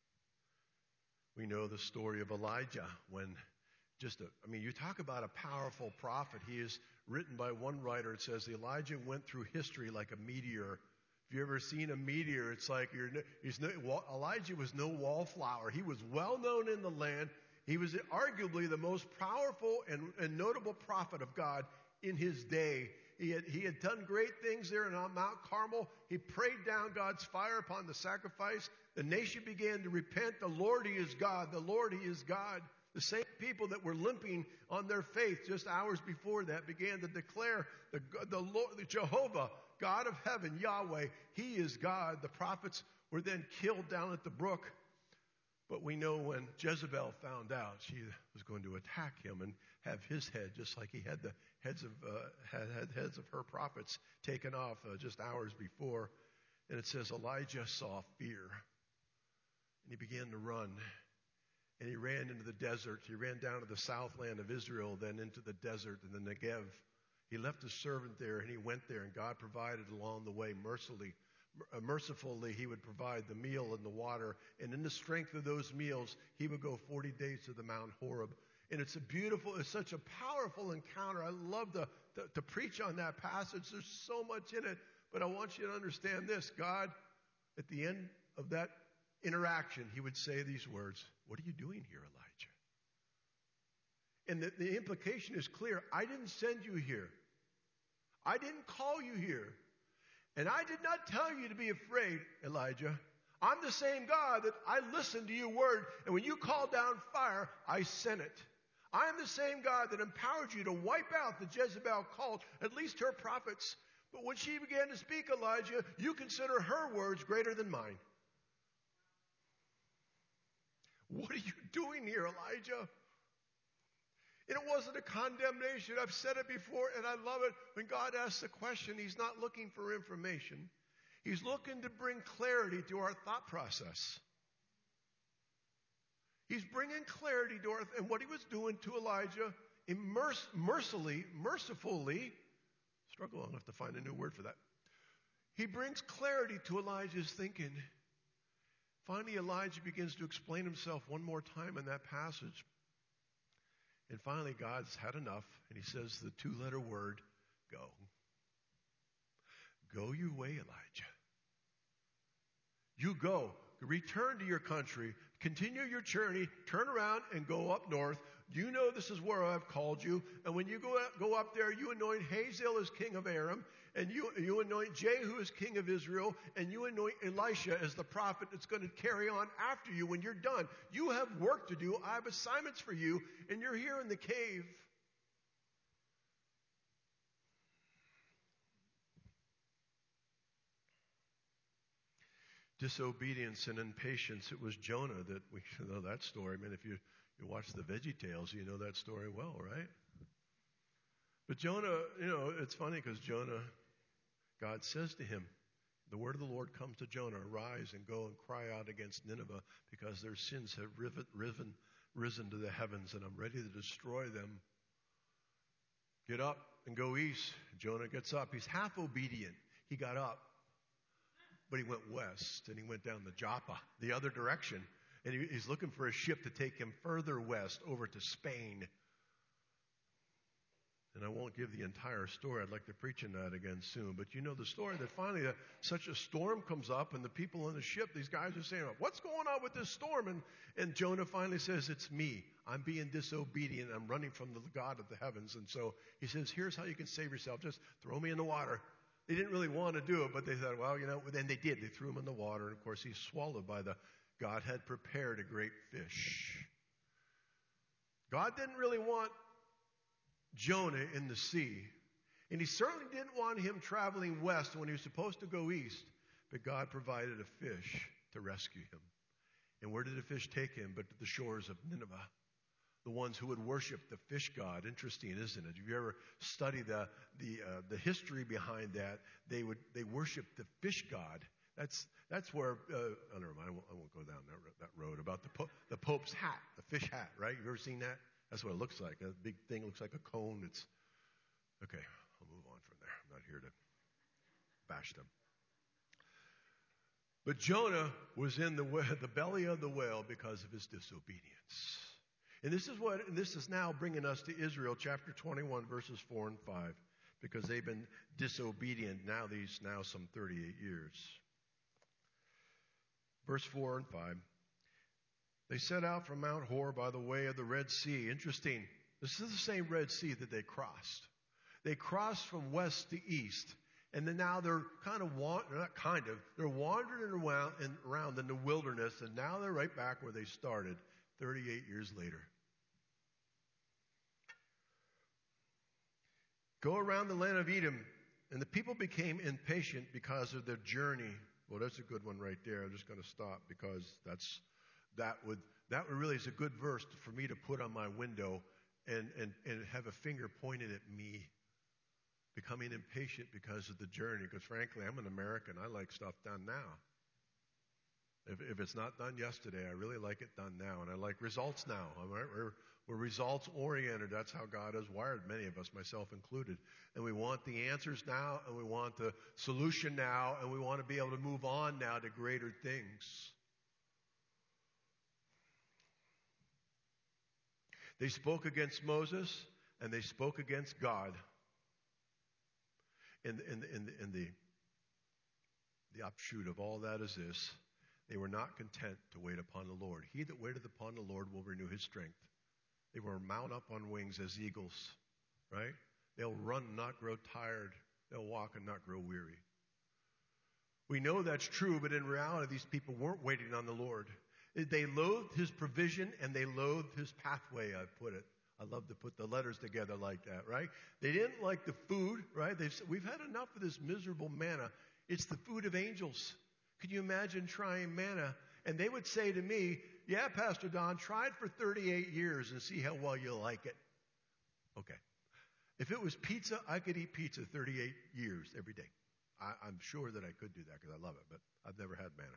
We know the story of Elijah when you talk about a powerful prophet. He is written by one writer. It says Elijah went through history like a meteor. If you've ever seen a meteor, it's like Elijah was no wallflower. He was well known in the land. He was arguably the most powerful and notable prophet of God in his day. He had done great things there on Mount Carmel. He prayed down God's fire upon the sacrifice. The nation began to repent. The Lord, He is God. The Lord, He is God. The same people that were limping on their faith just hours before that began to declare the Lord, the Jehovah, God of heaven, Yahweh, He is God. The prophets were then killed down at the brook. But we know when Jezebel found out, she was going to attack him and have his head, just like he had the heads of her prophets taken off just hours before. And it says Elijah saw fear, and he began to run. And he ran into the desert. He ran down to the southland of Israel, then into the desert in the Negev. He left his servant there, and he went there, and God provided along the way mercifully. He would provide the meal and the water, and in the strength of those meals, he would go 40 days to the Mount Horeb. And it's such a powerful encounter. I love to preach on that passage. There's so much in it, but I want you to understand this. God, at the end of that interaction, He would say these words, "What are you doing here, Elijah?" And the implication is clear. I didn't send you here. I didn't call you here. And I did not tell you to be afraid, Elijah. I'm the same God that I listened to your word, and when you called down fire, I sent it. I am the same God that empowered you to wipe out the Jezebel cult, at least her prophets. But when she began to speak, Elijah, you consider her words greater than mine. What are you doing here, Elijah? And it wasn't a condemnation. I've said it before, and I love it. When God asks a question, He's not looking for information. He's looking to bring clarity to our thought process. He's bringing clarity to and what He was doing to Elijah, mercifully, struggle enough to find a new word for that. He brings clarity to Elijah's thinking. Finally, Elijah begins to explain himself one more time in that passage. And finally, God's had enough, and He says the 2-letter word, go. Go your way, Elijah. You go. Return to your country. Continue your journey. Turn around and go up north. You know this is where I've called you. And when you go up there, you anoint Hazael as king of Aram. And you anoint Jehu as king of Israel. And you anoint Elisha as the prophet that's going to carry on after you when you're done. You have work to do. I have assignments for you. And you're here in the cave. Disobedience and impatience. It was Jonah that we know that story. I mean, if you watch the VeggieTales, you know that story well, right? But Jonah, it's funny because Jonah, God says to him, the word of the Lord comes to Jonah, arise and go and cry out against Nineveh because their sins have risen to the heavens and I'm ready to destroy them. Get up and go east. Jonah gets up. He's half obedient. He got up. But he went west, and he went down the Joppa, the other direction. And he's looking for a ship to take him further west, over to Spain. And I won't give the entire story. I'd like to preach on that again soon. But you know the story that finally such a storm comes up, and the people on the ship, these guys are saying, what's going on with this storm? And Jonah finally says, it's me. I'm being disobedient. I'm running from the God of the heavens. And so he says, here's how you can save yourself. Just throw me in the water. They didn't really want to do it, but they thought, well, then they did. They threw him in the water, and of course he's swallowed by God had prepared a great fish. God didn't really want Jonah in the sea, and he certainly didn't want him traveling west when he was supposed to go east, but God provided a fish to rescue him. And where did the fish take him but to the shores of Nineveh? The ones who would worship the fish god. Interesting, isn't it? If you ever study the history behind that, they worship the fish god. That's where never mind. I won't go down that road about the Pope's hat, the fish hat. Right? You've ever seen that? That's what it looks like. A big thing looks like a cone. It's okay. I'll move on from there. I'm not here to bash them. But Jonah was in the belly of the whale because of his disobedience. And this is now bringing us to Israel, chapter 21, verses 4 and 5, because they've been disobedient now some 38 years. Verse 4 and 5. They set out from Mount Hor by the way of the Red Sea. Interesting. This is the same Red Sea that they crossed. They crossed from west to east. And then now they're they're wandering around in the wilderness, and now they're right back where they started 38 years later. Go around the land of Edom, and the people became impatient because of their journey. Well, that's a good one right there. I'm just going to stop because that really is a good verse for me to put on my window and have a finger pointed at me. Becoming impatient because of the journey. Because frankly, I'm an American. I like stuff done now. If it's not done yesterday, I really like it done now. And I like results now. We're results oriented. That's how God has wired many of us, myself included. And we want the answers now, and we want the solution now, and we want to be able to move on now to greater things. They spoke against Moses, and they spoke against God. And the upshoot of all that is this: they were not content to wait upon the Lord. He that waiteth upon the Lord will renew his strength. They will mount up on wings as eagles, right? They'll run and not grow tired. They'll walk and not grow weary. We know that's true, but in reality, these people weren't waiting on the Lord. They loathed his provision and they loathed his pathway, I put it. I love to put the letters together like that, right? They didn't like the food, right? We've had enough of this miserable manna. It's the food of angels. Could you imagine trying manna? And they would say to me, yeah, Pastor Don, try it for 38 years and see how well you like it. Okay. If it was pizza, I could eat pizza 38 years every day. I'm sure that I could do that because I love it, but I've never had manna.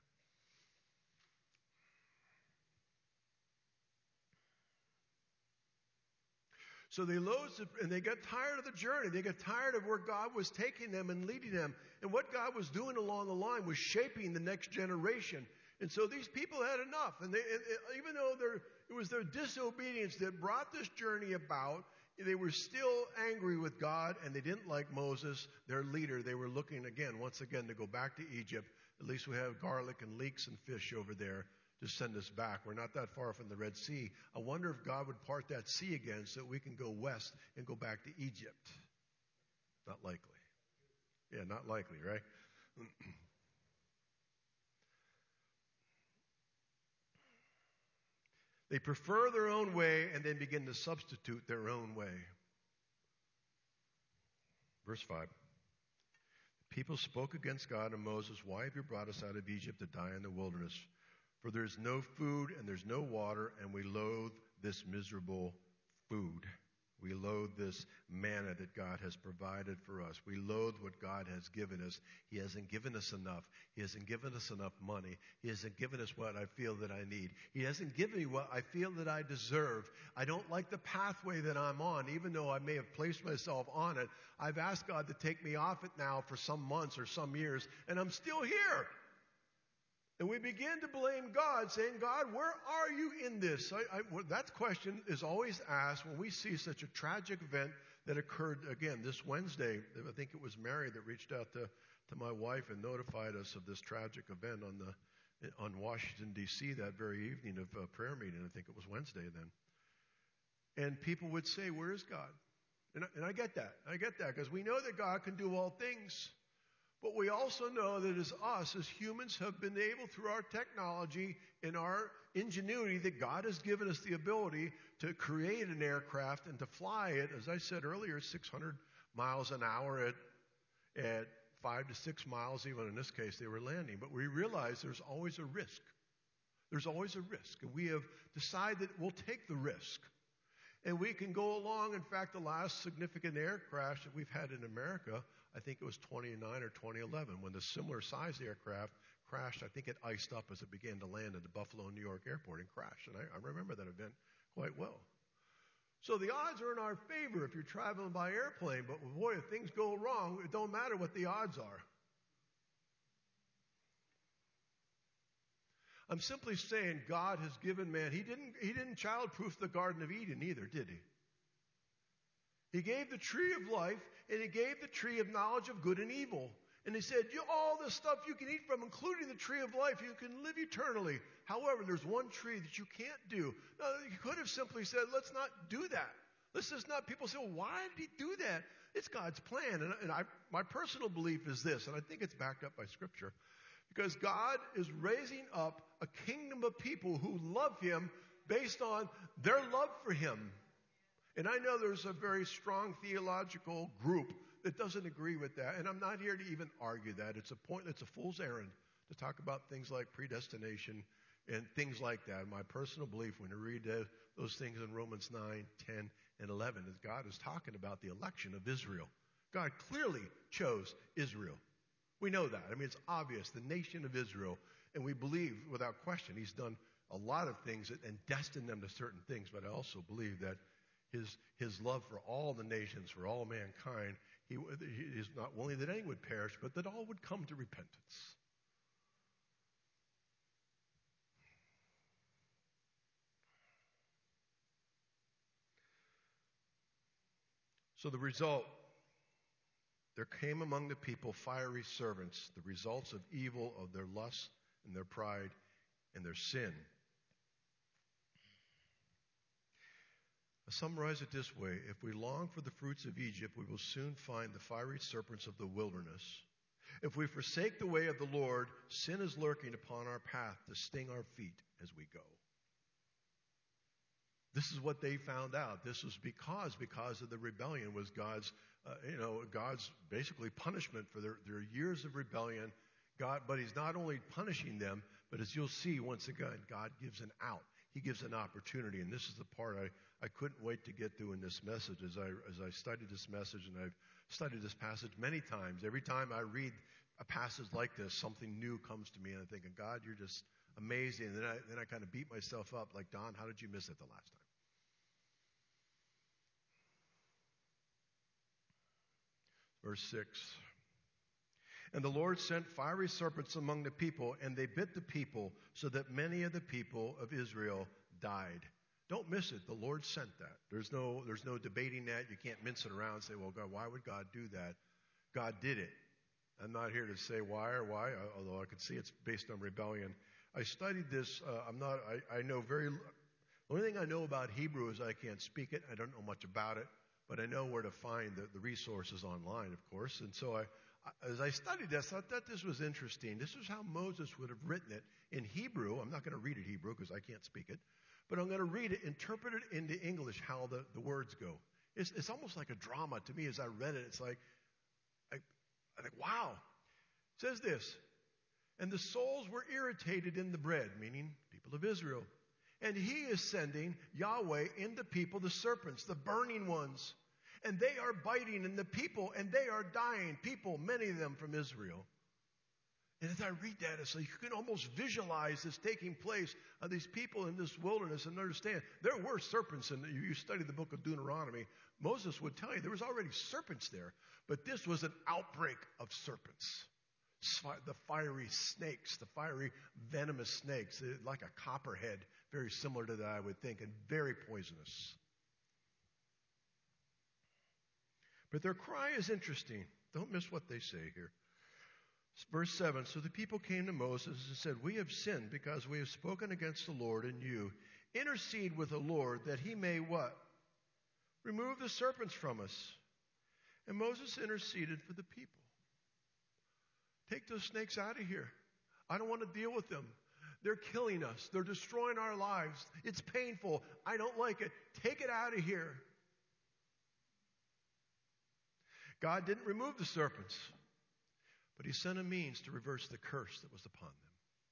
So they loathed it, and they got tired of the journey. They got tired of where God was taking them and leading them. And what God was doing along the line was shaping the next generation. And so these people had enough. And even though it was their disobedience that brought this journey about, they were still angry with God, and they didn't like Moses, their leader. They were looking once again, to go back to Egypt at least we have garlic and leeks and fish over there to send us back. We're not that far from the Red Sea. I wonder if God would part that sea again so that we can go west and go back to Egypt. Not likely. Yeah, not likely, right? They prefer their own way and then begin to substitute their own way. Verse 5. People spoke against God and Moses, "Why have you brought us out of Egypt to die in the wilderness? For there is no food and there's no water, and we loathe this miserable food." We loathe this manna that God has provided for us. We loathe what God has given us. He hasn't given us enough. He hasn't given us enough money. He hasn't given us what I feel that I need. He hasn't given me what I feel that I deserve. I don't like the pathway that I'm on, even though I may have placed myself on it. I've asked God to take me off it now for some months or some years, and I'm still here. And we begin to blame God, saying, "God, where are you in this?" That question is always asked when we see such a tragic event that occurred, again, this Wednesday. I think it was Mary that reached out to my wife and notified us of this tragic event on Washington, D.C. that very evening of prayer meeting. I think it was Wednesday then. And people would say, "Where is God?" And I get that. I get that because we know that God can do all things. But we also know that as us, as humans, have been able through our technology and our ingenuity that God has given us the ability to create an aircraft and to fly it, as I said earlier, 600 miles an hour at 5 to 6 miles, even in this case they were landing. But we realize there's always a risk. There's always a risk. And we have decided that we'll take the risk. And we can go along. In fact, the last significant air crash that we've had in America, I think it was 2009 or 2011, when the similar size aircraft crashed. I think it iced up as it began to land at the Buffalo, New York airport and crashed. And I remember that event quite well. So the odds are in our favor if you're traveling by airplane. But boy, if things go wrong, it don't matter what the odds are. I'm simply saying God has given man. He didn't childproof the Garden of Eden either, did he? He gave the tree of life, and he gave the tree of knowledge of good and evil. And he said, all the stuff you can eat from, including the tree of life, you can live eternally. However, there's one tree that you can't do. Now, he could have simply said, let's not do that. Let's just not. People say, well, why did he do that? It's God's plan. And my personal belief is this, and I think it's backed up by Scripture. Because God is raising up a kingdom of people who love him based on their love for him. And I know there's a very strong theological group that doesn't agree with that. And I'm not here to even argue that. It's a fool's errand to talk about things like predestination and things like that. My personal belief when you read those things in Romans 9, 10, and 11 is God is talking about the election of Israel. God clearly chose Israel. We know that. I mean, it's obvious, the nation of Israel. And we believe, without question, he's done a lot of things and destined them to certain things. But I also believe that his love for all the nations, for all mankind, he is not willing that any would perish, but that all would come to repentance. So the result, there came among the people fiery servants, the results of evil, of their lust and their pride and their sin. I summarize it this way. If we long for the fruits of Egypt, we will soon find the fiery serpents of the wilderness. If we forsake the way of the Lord, sin is lurking upon our path to sting our feet as we go. This is what they found out. This was because of the rebellion was God's basically punishment for their years of rebellion. But he's not only punishing them, but as you'll see once again, God gives an out. He gives an opportunity, and this is the part I couldn't wait to get through in this message. As I studied this message, and I've studied this passage many times, every time I read a passage like this, something new comes to me, and I'm thinking, God, you're just amazing. And then I kind of beat myself up, like, Don, how did you miss it the last time? Verse 6. And the Lord sent fiery serpents among the people, and they bit the people, so that many of the people of Israel died. Don't miss it. The Lord sent that. There's no debating that. You can't mince it around and say, well, God, why would God do that? God did it. I'm not here to say why, although I could see it's based on rebellion. I studied this. I know the only thing I know about Hebrew is I can't speak it. I don't know much about it, but I know where to find the resources online, of course. And so as I studied this, I thought this was interesting. This is how Moses would have written it in Hebrew. I'm not going to read it Hebrew because I can't speak it, but I'm going to read it, interpret it into English, how the words go. It's almost like a drama to me as I read it. It's like, I think, wow. It says this, and the souls were irritated in the bread, meaning people of Israel. And he is sending Yahweh in the people, the serpents, the burning ones. And they are biting in the people, and they are dying. People, many of them from Israel. And as I read that, it's like you can almost visualize this taking place of these people in this wilderness and understand there were serpents. And you study the book of Deuteronomy, Moses would tell you there was already serpents there. But this was an outbreak of serpents. The fiery snakes, the fiery venomous snakes, like a copperhead, very similar to that, I would think, and very poisonous. But their cry is interesting. Don't miss what they say here. Verse 7, so the people came to Moses and said, we have sinned because we have spoken against the Lord and you. Intercede with the Lord that he may what? Remove the serpents from us. And Moses interceded for the people. Take those snakes out of here. I don't want to deal with them. They're killing us. They're destroying our lives. It's painful. I don't like it. Take it out of here. God didn't remove the serpents, but he sent a means to reverse the curse that was upon them.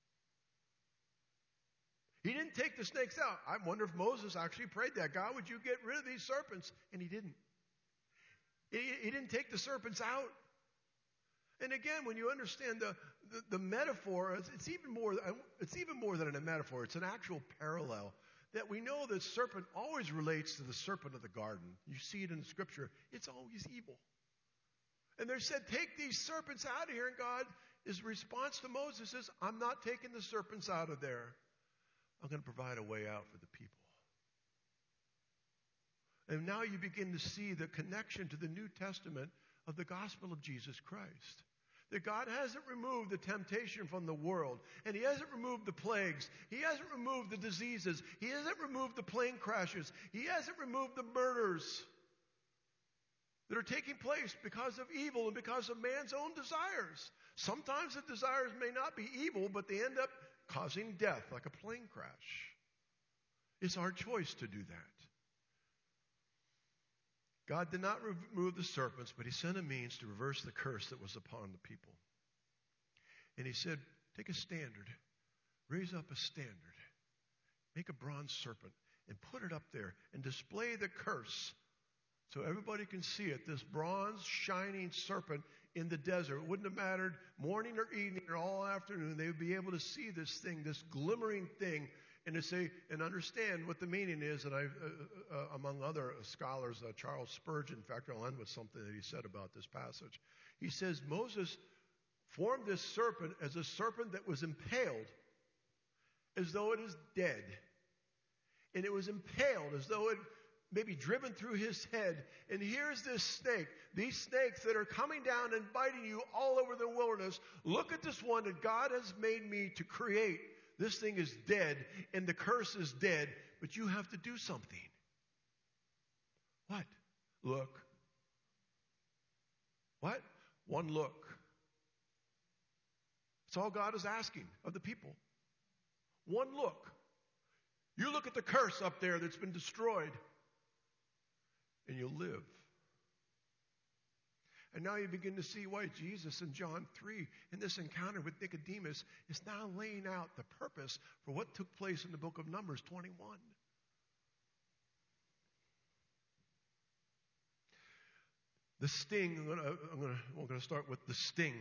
He didn't take the snakes out. I wonder if Moses actually prayed that. God, would you get rid of these serpents? And he didn't. He didn't take the serpents out. And again, when you understand the metaphor, it's even more than a metaphor. It's an actual parallel. That we know that serpent always relates to the serpent of the garden. You see it in the scripture. It's always evil. And they said, take these serpents out of here. And God's response to Moses is, I'm not taking the serpents out of there. I'm going to provide a way out for the people. And now you begin to see the connection to the New Testament of the gospel of Jesus Christ. That God hasn't removed the temptation from the world. And he hasn't removed the plagues. He hasn't removed the diseases. He hasn't removed the plane crashes. He hasn't removed the murders that are taking place because of evil and because of man's own desires. Sometimes the desires may not be evil, but they end up causing death, like a plane crash. It's our choice to do that. God did not remove the serpents, but he sent a means to reverse the curse that was upon the people. And he said, take a standard, raise up a standard, make a bronze serpent, and put it up there, and display the curse so everybody can see it, this bronze shining serpent in the desert. It wouldn't have mattered morning or evening or all afternoon. They would be able to see this thing, this glimmering thing, and to say and understand what the meaning is. And among other scholars, Charles Spurgeon, in fact, I'll end with something that he said about this passage. He says Moses formed this serpent as a serpent that was impaled as though it is dead. And it was impaled as though it maybe driven through his head. And here's this snake. These snakes that are coming down and biting you all over the wilderness. Look at this one that God has made me to create. This thing is dead, and the curse is dead, but you have to do something. What? Look. What? One look. That's all God is asking of the people. One look. You look at the curse up there that's been destroyed, and you'll live. And now you begin to see why Jesus in John 3, in this encounter with Nicodemus, is now laying out the purpose for what took place in the book of Numbers 21. The sting, we're going to start with the sting.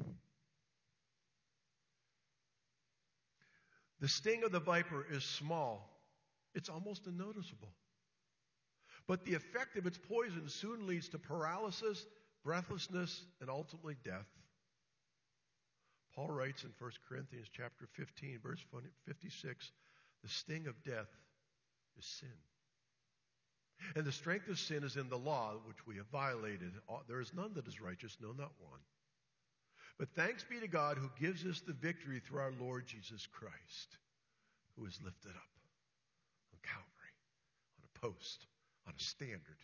The sting of the viper is small. It's almost unnoticeable. But the effect of its poison soon leads to paralysis, breathlessness, and ultimately death. Paul writes in 1 Corinthians chapter 15, verse 56, the sting of death is sin. And the strength of sin is in the law, which we have violated. There is none that is righteous, no, not one. But thanks be to God who gives us the victory through our Lord Jesus Christ, who is lifted up on Calvary, on a post, on a standard.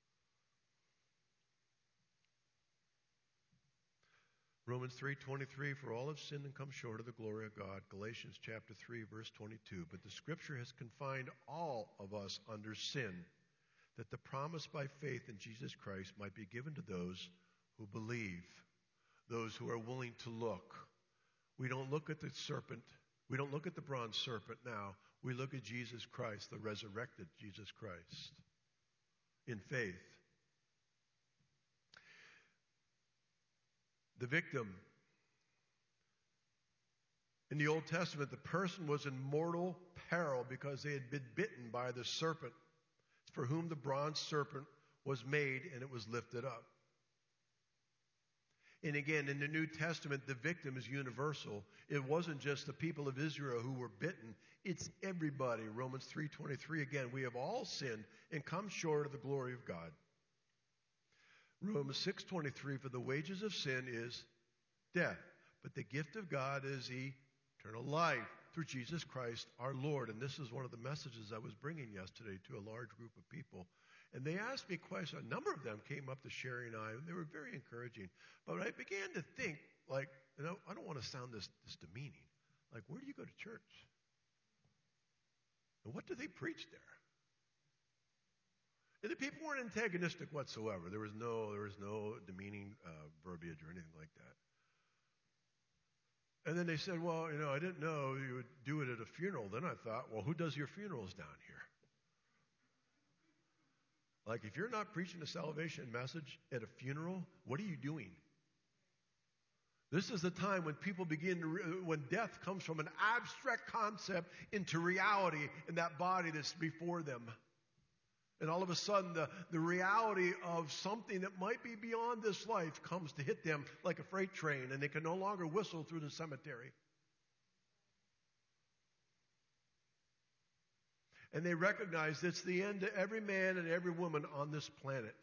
Romans 3:23, for all have sinned and come short of the glory of God. Galatians chapter 3, verse 22. But the Scripture has confined all of us under sin, that the promise by faith in Jesus Christ might be given to those who believe, those who are willing to look. We don't look at the serpent. We don't look at the bronze serpent now. We look at Jesus Christ, the resurrected Jesus Christ, in faith. The victim. In the Old Testament, the person was in mortal peril because they had been bitten by the serpent, for whom the bronze serpent was made, and it was lifted up. And again, in the New Testament, the victim is universal. It wasn't just the people of Israel who were bitten. It's everybody. Romans 3:23 again, we have all sinned and come short of the glory of God. Romans 6:23, for the wages of sin is death, but the gift of God is eternal life through Jesus Christ our Lord. And this is one of the messages I was bringing yesterday to a large group of people. And they asked me questions. A number of them came up to Sherry and I, and they were very encouraging. But I began to think, like, I don't want to sound this demeaning. Like, where do you go to church? And what do they preach there? And the people weren't antagonistic whatsoever. There was no demeaning verbiage or anything like that. And then they said, well, I didn't know you would do it at a funeral. Then I thought, well, who does your funerals down here? Like, if you're not preaching a salvation message at a funeral, what are you doing? This is the time when people when death comes from an abstract concept into reality in that body that's before them. And all of a sudden, the reality of something that might be beyond this life comes to hit them like a freight train, and they can no longer whistle through the cemetery. And they recognize it's the end to every man and every woman on this planet.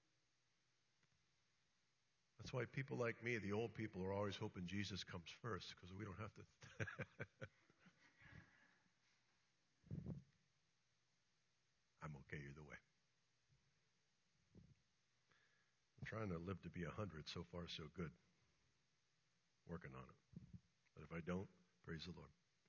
That's why people like me, the old people, are always hoping Jesus comes first, because we don't have to. I'm okay either way. I'm trying to live to be 100. So far, so good. Working on it. But if I don't, praise the Lord.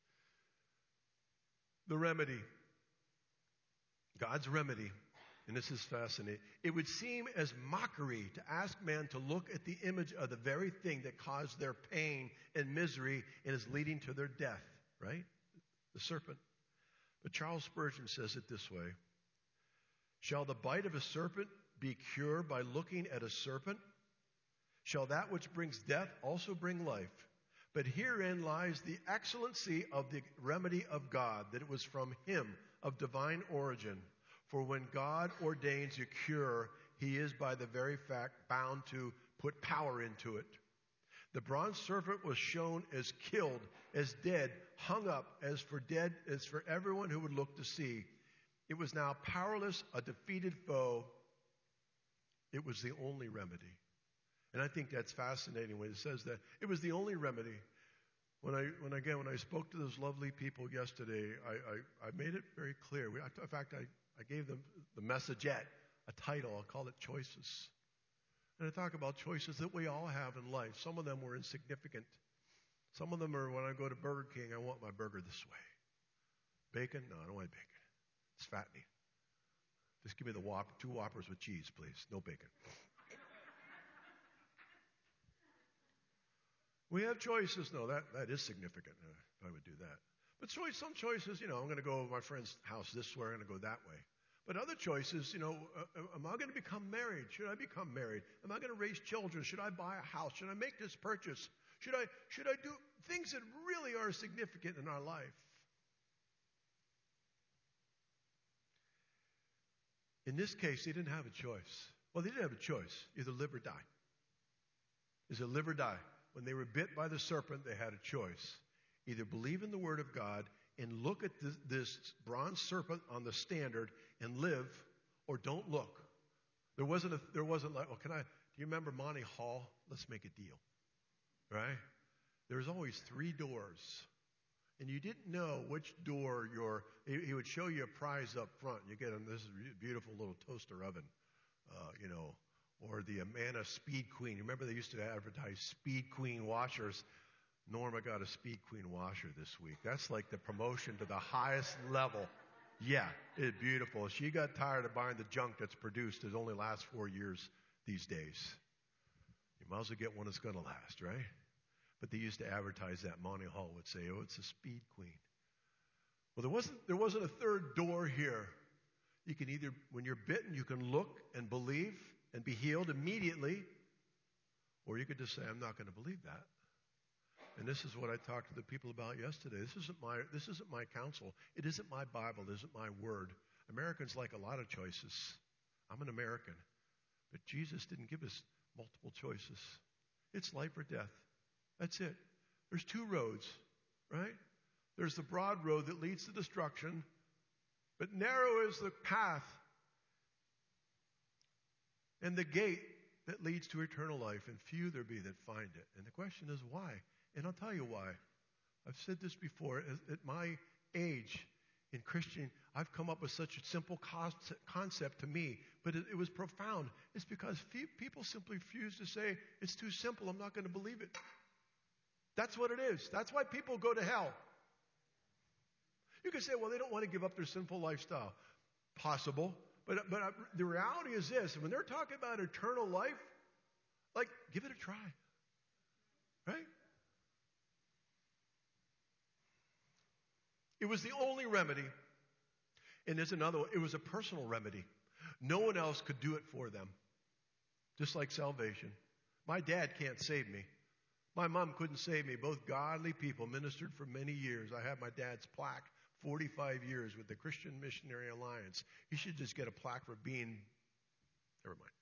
The remedy. God's remedy. And this is fascinating. It would seem as mockery to ask man to look at the image of the very thing that caused their pain and misery and is leading to their death, right? The serpent. But Charles Spurgeon says it this way. Shall the bite of a serpent be cured by looking at a serpent? Shall that which brings death also bring life? But herein lies the excellency of the remedy of God, that it was from him, of divine origin. For when God ordains a cure, he is by the very fact bound to put power into it. The bronze serpent was shown as killed, as dead, hung up, as for everyone who would look to see. It was now powerless, a defeated foe. It was the only remedy. And I think that's fascinating when it says that. It was the only remedy. When I spoke to those lovely people yesterday, I made it very clear. In fact, I gave them the messagette, a title. I'll call it Choices. And I talk about choices that we all have in life. Some of them were insignificant. Some of them are when I go to Burger King, I want my burger this way. Bacon? No, I don't want bacon. It's fattening. Just give me the Whopper, 2 Whoppers with cheese, please. No bacon. We have choices. No, that is significant if I would do that. But some choices, I'm going to go to my friend's house this way, I'm going to go that way. But other choices, am I going to become married? Should I become married? Am I going to raise children? Should I buy a house? Should I make this purchase? Should I do things that really are significant in our life? In this case, they didn't have a choice. Well, they did have a choice. Either live or die. Either live or die. When they were bit by the serpent, they had a choice. Either believe in the Word of God and look at this bronze serpent on the standard and live, or don't look. There wasn't like, do you remember Monty Hall? Let's make a deal. right? There's always 3 doors. And you didn't know which door he would show you a prize up front. You get this beautiful little toaster oven, or the Amana Speed Queen. Remember they used to advertise Speed Queen washers? Norma got a Speed Queen washer this week. That's like the promotion to the highest level. Yeah, it's beautiful. She got tired of buying the junk that's produced. It only lasts 4 years these days. You might as well get one that's going to last, right? But they used to advertise that. Monty Hall would say, "Oh, it's a Speed Queen." Well, there wasn't a third door here. You can either, when you're bitten, you can look and believe and be healed immediately, or you could just say, "I'm not going to believe that." And this is what I talked to the people about yesterday. This isn't my counsel. It isn't my Bible. It isn't my word. Americans like a lot of choices. I'm an American. But Jesus didn't give us multiple choices. It's life or death. That's it. There's 2 roads, right? There's the broad road that leads to destruction, but narrow is the path and the gate that leads to eternal life, and few there be that find it. And the question is why? And I'll tell you why. I've said this before. At my age in Christian, I've come up with such a simple concept to me, but it was profound. It's because people simply refuse to say, "It's too simple, I'm not going to believe it." That's what it is. That's why people go to hell. You can say, well, they don't want to give up their sinful lifestyle. Possible. But the reality is this. When they're talking about eternal life, give it a try. Right? It was the only remedy. And there's another one. It was a personal remedy. No one else could do it for them. Just like salvation. My dad can't save me. My mom couldn't save me. Both godly people ministered for many years. I have my dad's plaque, 45 years with the Christian Missionary Alliance. He should just get a plaque for being, never mind.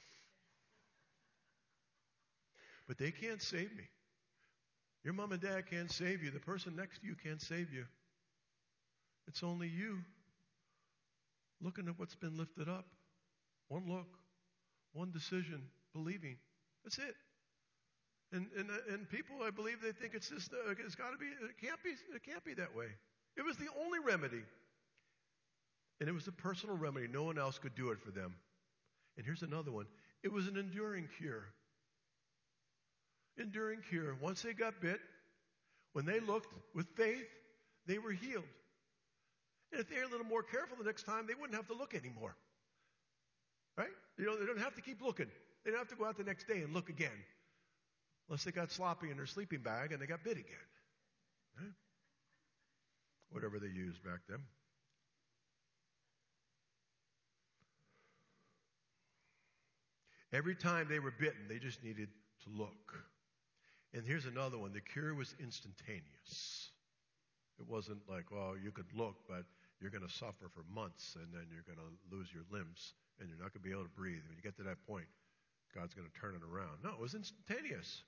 But they can't save me. Your mom and dad can't save you. The person next to you can't save you. It's only you looking at what's been lifted up. One look, one decision, believing. That's it. And people, I believe, they think it's just, it's got to be, it can't be that way. It was the only remedy. And it was a personal remedy. No one else could do it for them. And here's another one. It was an enduring cure. Enduring cure. Once they got bit, when they looked with faith, they were healed. And if they're a little more careful the next time, they wouldn't have to look anymore. Right? They don't have to keep looking. They don't have to go out the next day and look again. Unless they got sloppy in their sleeping bag and they got bit again. Right? Whatever they used back then. Every time they were bitten, they just needed to look. And here's another one. The cure was instantaneous. It wasn't like, well, you could look, but you're going to suffer for months, and then you're going to lose your limbs, and you're not going to be able to breathe. When you get to that point, God's going to turn it around. No, it was instantaneous.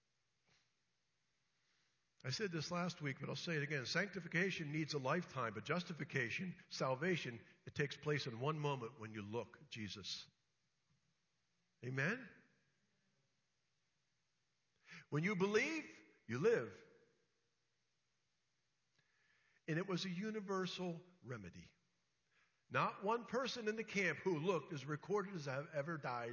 I said this last week, but I'll say it again. Sanctification needs a lifetime, but justification, salvation, it takes place in one moment when you look at Jesus. Amen? When you believe, you live. And it was a universal remedy. Not one person in the camp who looked as recorded as have ever died.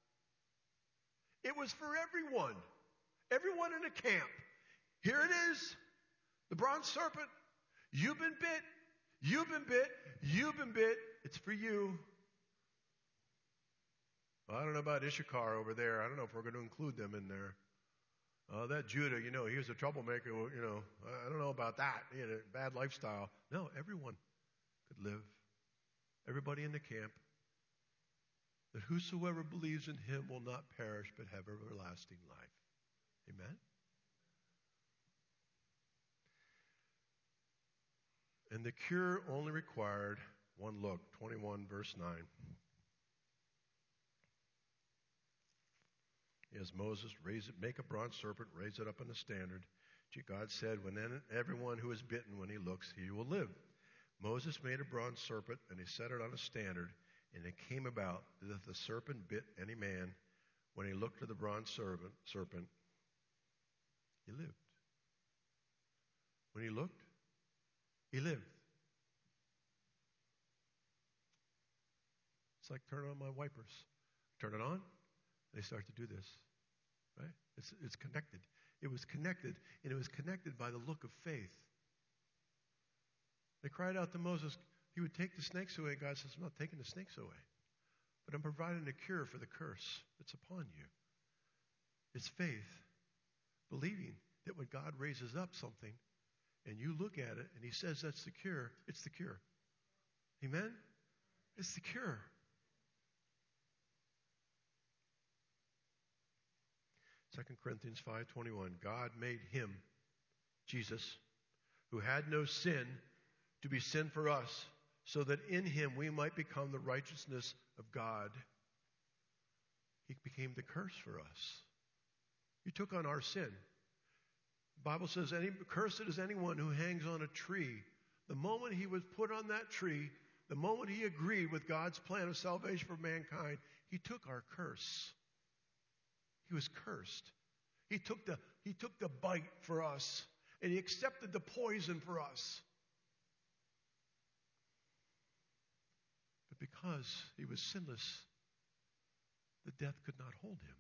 It was for everyone. Everyone in the camp. Here it is. The bronze serpent. You've been bit. You've been bit. You've been bit. It's for you. Well, I don't know about Issachar over there. I don't know if we're going to include them in there. That Judah, he was a troublemaker. I don't know about that. He had a bad lifestyle. No, everyone could live. Everybody in the camp. That whosoever believes in him will not perish but have everlasting life. Amen? And the cure only required one look. 21 verse 9. As Moses make a bronze serpent, raise it up on the standard. God said, when everyone who is bitten, when he looks, he will live. Moses made a bronze serpent, and he set it on a standard, and it came about that if the serpent bit any man, when he looked to the bronze serpent, He lived. When he looked, he lived. It's like turning on my wipers. Turn it on, they start to do this. Right? It's connected. It was connected, and it was connected by the look of faith. They cried out to Moses, he would take the snakes away. And God says, I'm not taking the snakes away, but I'm providing a cure for the curse that's upon you. It's faith, believing that when God raises up something, and you look at it, and he says that's the cure, it's the cure. Amen? It's the cure. 2 Corinthians 5:21, God made him, Jesus, who had no sin, to be sin for us, so that in him we might become the righteousness of God. He became the curse for us. He took on our sin. The Bible says, cursed is anyone who hangs on a tree. The moment he was put on that tree, the moment he agreed with God's plan of salvation for mankind, he took our curse. He was cursed. He took the bite for us, and he accepted the poison for us. But because he was sinless, the death could not hold him.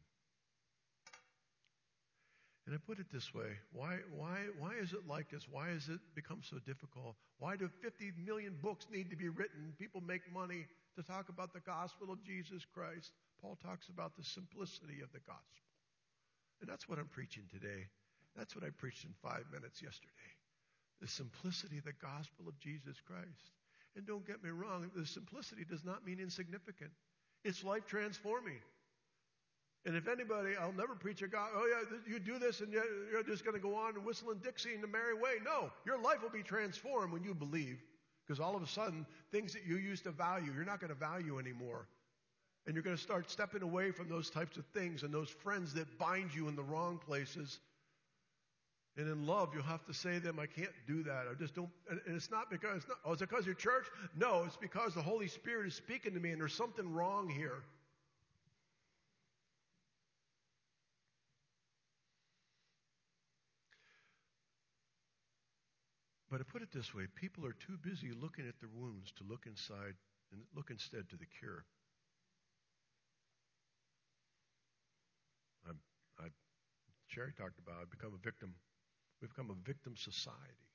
And I put it this way, why is it like this? Why has it become so difficult? Why do 50 million books need to be written? People make money to talk about the gospel of Jesus Christ. Paul talks about the simplicity of the gospel. And that's what I'm preaching today. That's what I preached in 5 minutes yesterday. The simplicity of the gospel of Jesus Christ. And don't get me wrong, the simplicity does not mean insignificant. It's life transforming. And if anybody, I'll never preach a God, oh yeah, you do this and you're just going to go on and whistling Dixie in the merry way. No, your life will be transformed when you believe. Because all of a sudden, things that you used to value, you're not going to value anymore. And you're going to start stepping away from those types of things and those friends that bind you in the wrong places. And in love, you'll have to say to them, I can't do that. I just don't. And it's not because, is it because your church? No, it's because the Holy Spirit is speaking to me and there's something wrong here. But to put it this way, people are too busy looking at their wounds to look inside and look instead to the cure. Sherry talked about, I've become a victim. We've become a victim society.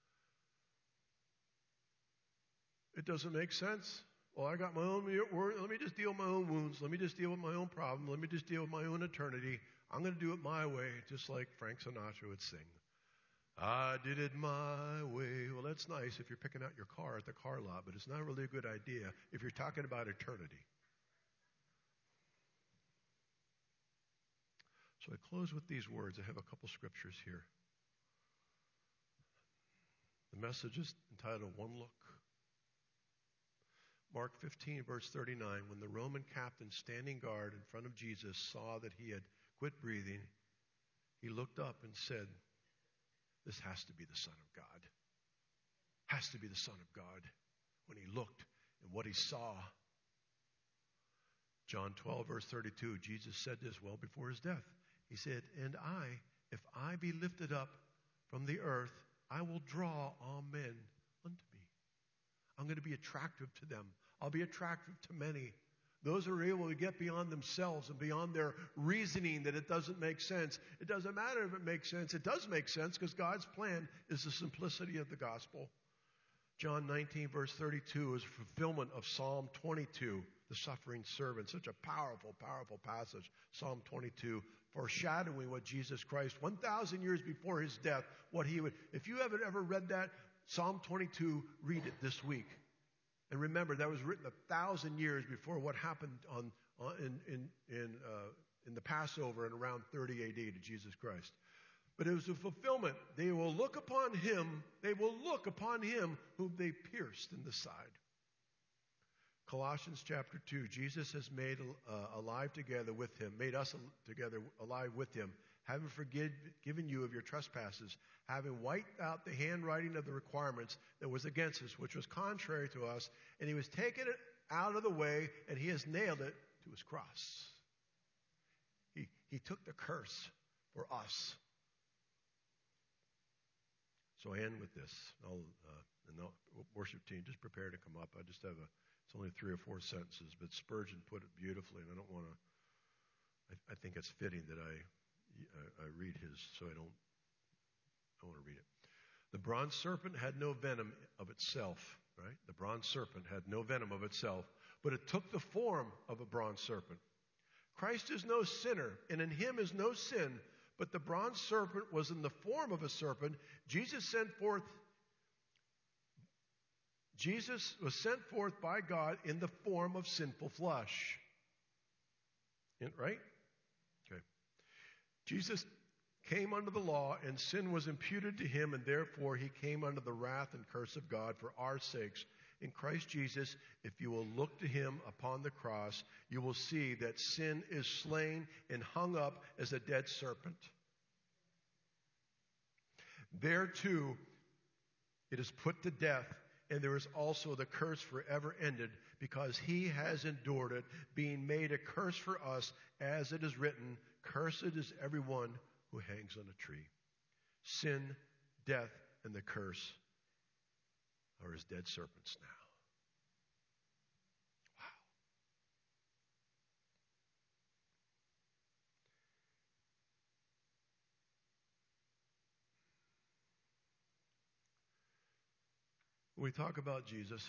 It doesn't make sense. Well, I got my own, let me just deal with my own wounds. Let me just deal with my own problem. Let me just deal with my own eternity. I'm going to do it my way, just like Frank Sinatra would sing. I did it my way. Well, that's nice if you're picking out your car at the car lot, but it's not really a good idea if you're talking about eternity. So I close with these words. I have a couple scriptures here. The message is entitled One Look. Mark 15, verse 39, when the Roman captain standing guard in front of Jesus saw that he had quit breathing, he looked up and said, this has to be the Son of God. Has to be the Son of God. When he looked and what he saw. John 12, verse 32, Jesus said this well before his death. He said, and if I be lifted up from the earth, I will draw all men unto me. I'm going to be attractive to them. I'll be attractive to many. Those who are able to get beyond themselves and beyond their reasoning that it doesn't make sense. It doesn't matter if it makes sense. It does make sense because God's plan is the simplicity of the gospel. John 19, verse 32 is a fulfillment of Psalm 22, the suffering servant. Such a powerful, powerful passage. Psalm 22, foreshadowing what Jesus Christ, 1,000 years before his death, what he would. If you haven't ever read that, Psalm 22, read it this week. And remember, that was written 1,000 years before what happened in the Passover in around 30 AD to Jesus Christ. But it was a fulfillment. They will look upon him. They will look upon him whom they pierced in the side. Colossians chapter 2, Jesus has made alive together with him, made us together alive with him, having forgiven you of your trespasses, having wiped out the handwriting of the requirements that was against us, which was contrary to us, and he was taken out of the way, and he has nailed it to his cross. He took the curse for us. So I end with this. And the worship team, just prepare to come up. I just have it's only 3 or 4 sentences, but Spurgeon put it beautifully, and I don't want to, I think it's fitting that I read his, so I want to read it. The bronze serpent had no venom of itself, right? The bronze serpent had no venom of itself, but it took the form of a bronze serpent. Christ is no sinner, and in him is no sin, but the bronze serpent was in the form of a serpent. Jesus was sent forth by God in the form of sinful flesh. Right? Okay. Jesus came under the law, and sin was imputed to him, and therefore he came under the wrath and curse of God for our sakes. In Christ Jesus, if you will look to him upon the cross, you will see that sin is slain and hung up as a dead serpent. There too, it is put to death, and there is also the curse forever ended, because he has endured it, being made a curse for us, as it is written, cursed is everyone who hangs on a tree. Sin, death, and the curse are as dead serpents now. Wow. When we talk about Jesus,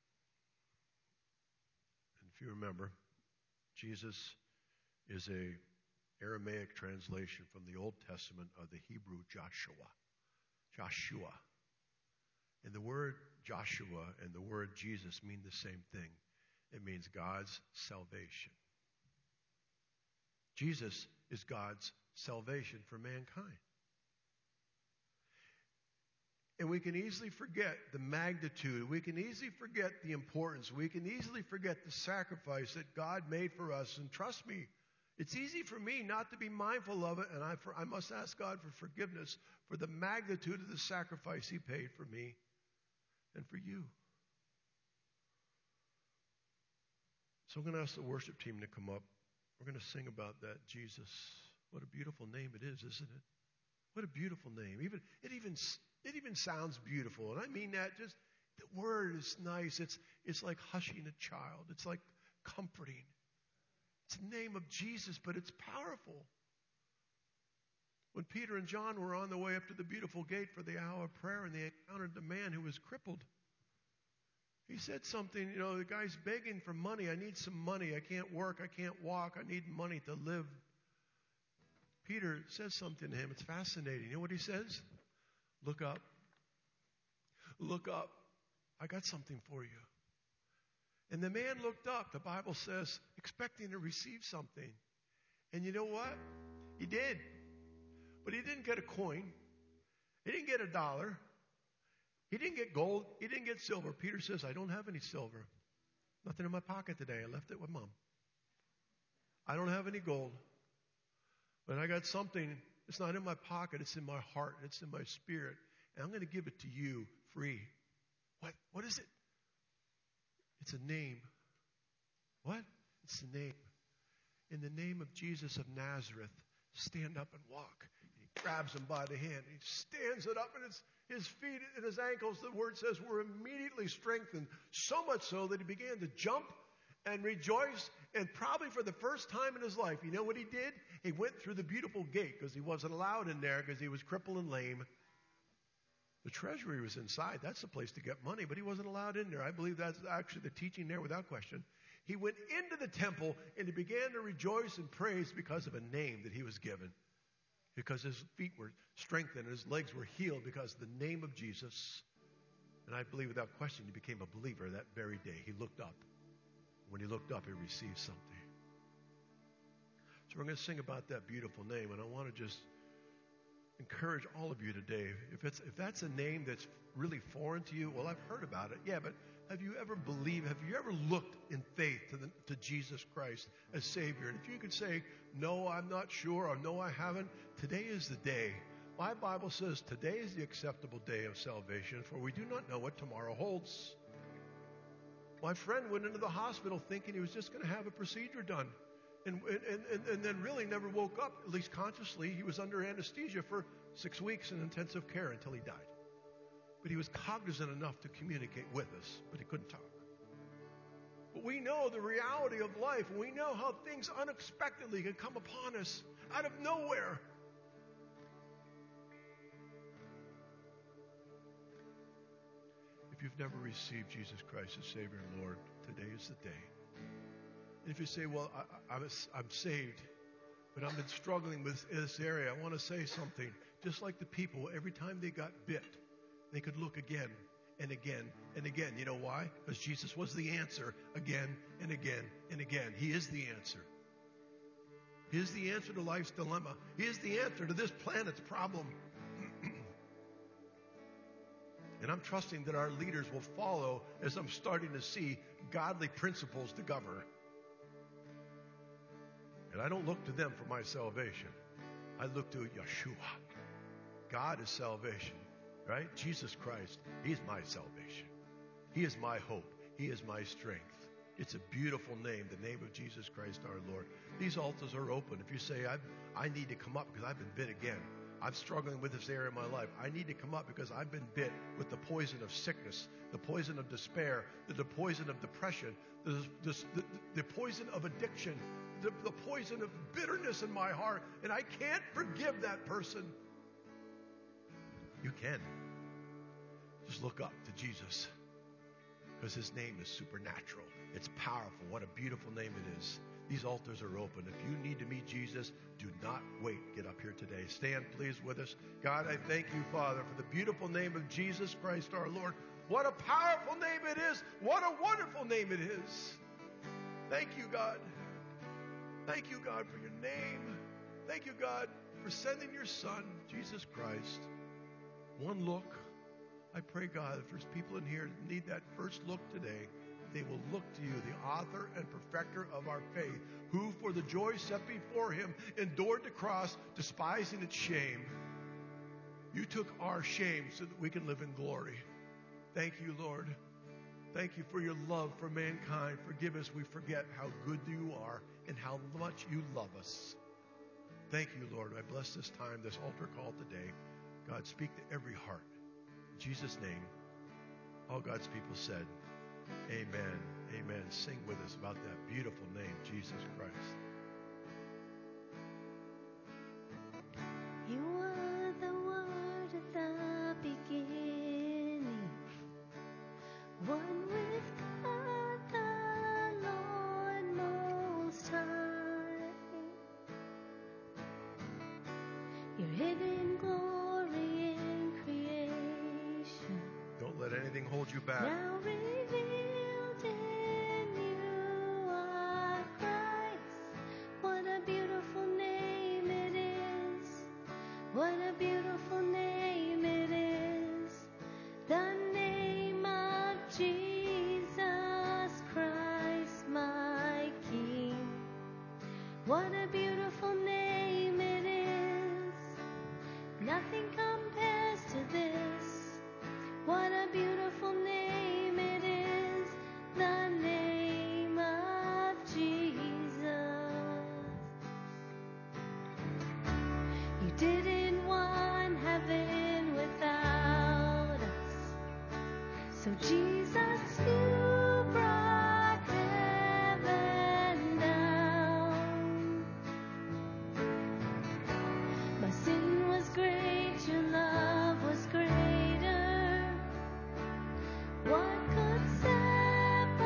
and if you remember, Jesus is a Aramaic translation from the Old Testament of the Hebrew Joshua. And the word Joshua and the word Jesus mean the same thing. It means God's salvation. Jesus is God's salvation for mankind. And we can easily forget the magnitude. We can easily forget the importance. We can easily forget the sacrifice that God made for us. And trust me, it's easy for me not to be mindful of it, and I must ask God for forgiveness for the magnitude of the sacrifice he paid for me and for you. So I'm going to ask the worship team to come up. We're going to sing about that Jesus. What a beautiful name it is, isn't it? What a beautiful name. It even sounds beautiful. And I mean that, just the word is nice. It's like hushing a child. It's like comforting. It's the name of Jesus, but it's powerful. When Peter and John were on the way up to the beautiful gate for the hour of prayer, and they encountered the man who was crippled, he said something, the guy's begging for money. I need some money. I can't work. I can't walk. I need money to live. Peter says something to him. It's fascinating. You know what he says? Look up. Look up. I got something for you. And the man looked up, the Bible says, expecting to receive something. And you know what? He did. But he didn't get a coin. He didn't get $1. He didn't get gold. He didn't get silver. Peter says, I don't have any silver. Nothing in my pocket today. I left it with Mom. I don't have any gold. But I got something. It's not in my pocket. It's in my heart. It's in my spirit. And I'm going to give it to you free. What is it? It's a name. What? It's a name. In the name of Jesus of Nazareth, stand up and walk. And he grabs him by the hand. He stands it up, and his feet and his ankles, the word says, were immediately strengthened. So much so that he began to jump and rejoice. And probably for the first time in his life, you know what he did? He went through the beautiful gate, because he wasn't allowed in there because he was crippled and lame. The treasury was inside. That's the place to get money, but he wasn't allowed in there. I believe that's actually the teaching there without question. He went into the temple, and he began to rejoice and praise because of a name that he was given. Because his feet were strengthened and his legs were healed because of the name of Jesus. And I believe without question he became a believer that very day. He looked up. When he looked up, he received something. So we're going to sing about that beautiful name, and I want to just encourage all of you today. If that's a name that's really foreign to you, well, I've heard about it. Yeah, but have you ever believed, have you ever looked in faith to Jesus Christ as Savior? And if you could say, no, I'm not sure, or no, I haven't, today is the day. My Bible says today is the acceptable day of salvation, for we do not know what tomorrow holds. My friend went into the hospital thinking he was just going to have a procedure done. And then really never woke up, at least consciously. He was under anesthesia for 6 weeks in intensive care until he died. But he was cognizant enough to communicate with us, but he couldn't talk. But we know the reality of life, and we know how things unexpectedly can come upon us out of nowhere. If you've never received Jesus Christ as Savior and Lord, today is the day. And if you say, well, I'm saved, but I've been struggling with this area, I want to say something. Just like the people, every time they got bit, they could look again and again and again. You know why? Because Jesus was the answer again and again and again. He is the answer. He is the answer to life's dilemma. He is the answer to this planet's problem. And I'm trusting that our leaders will follow as I'm starting to see godly principles to govern. And I don't look to them for my salvation. I look to Yeshua. God is salvation, right? Jesus Christ, He's my salvation. He is my hope. He is my strength. It's a beautiful name, the name of Jesus Christ our Lord. These altars are open. If you say, I need to come up because I've been bit again. I'm struggling with this area of my life. I need to come up because I've been bit with the poison of sickness, the poison of despair, the poison of depression, the poison of addiction, the poison of bitterness in my heart, and I can't forgive that person. You can. Just look up to Jesus because His name is supernatural. It's powerful. What a beautiful name it is. These altars are open. If you need to meet Jesus, do not wait. Get up here today. Stand, please, with us. God, I thank you, Father, for the beautiful name of Jesus Christ our Lord. What a powerful name it is. What a wonderful name it is. Thank you, God. Thank you, God, for your name. Thank you, God, for sending your Son, Jesus Christ. One look. I pray, God, if there's people in here that need that first look today, they will look to you, the author and perfecter of our faith, who for the joy set before Him endured the cross, despising its shame. You took our shame so that we can live in glory. Thank you, Lord. Thank you for your love for mankind. Forgive us, we forget how good you are and how much you love us. Thank you, Lord. I bless this time, this altar call today. God, speak to every heart. In Jesus' name, all God's people said, amen. Amen. Sing with us about that beautiful name, Jesus Christ. You were the Word at the beginning, one with God the Lord Most High. Your hidden glory in creation, Don't let anything hold you back. now revealed in you are Christ. What a beautiful name it is. What a beautiful name it is. The name of Jesus Christ, my King. What a beautiful name it is. Nothing compares to this. What a beautiful name it is, the name of Jesus. You didn't want heaven without us, so Jesus, you brought heaven down. My sin was great, your love was greater. What could separate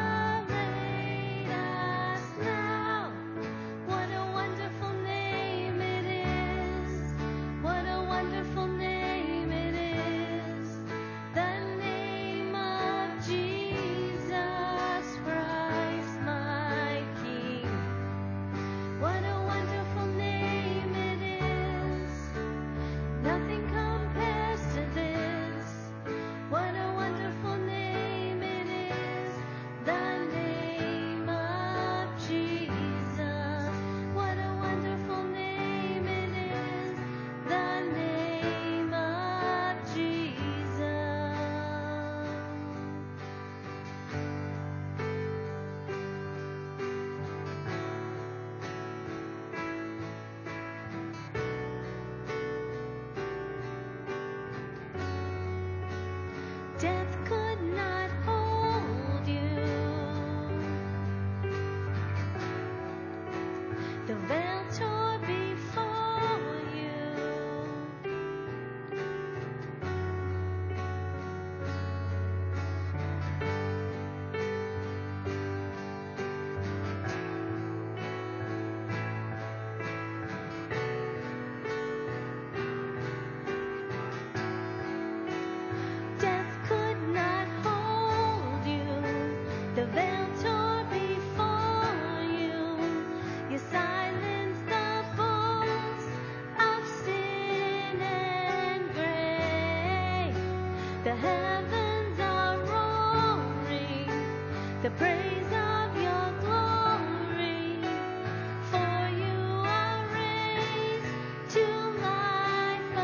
us now? What a wonderful name it is. What a wonderful name it is. The name of Jesus. The heavens are roaring, the praise of your glory. For you are raised to life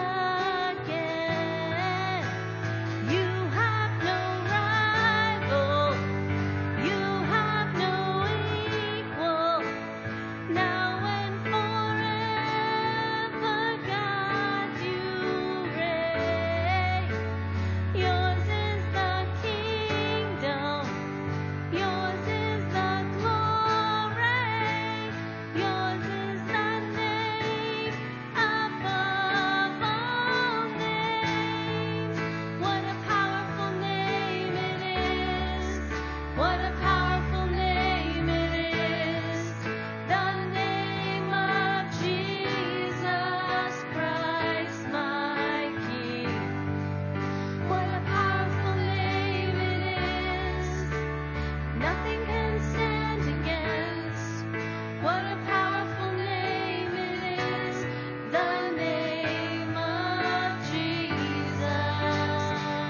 again. You have no rival, you have no equal. Now and forever, God, you reign. Yours is the kingdom, yours is the glory, yours is the name above all names. What a powerful name it is! What a powerful name it is! The name of Jesus Christ, my King. What a powerful name it is! Nothing can stand against. What a powerful name it is! The name of Jesus.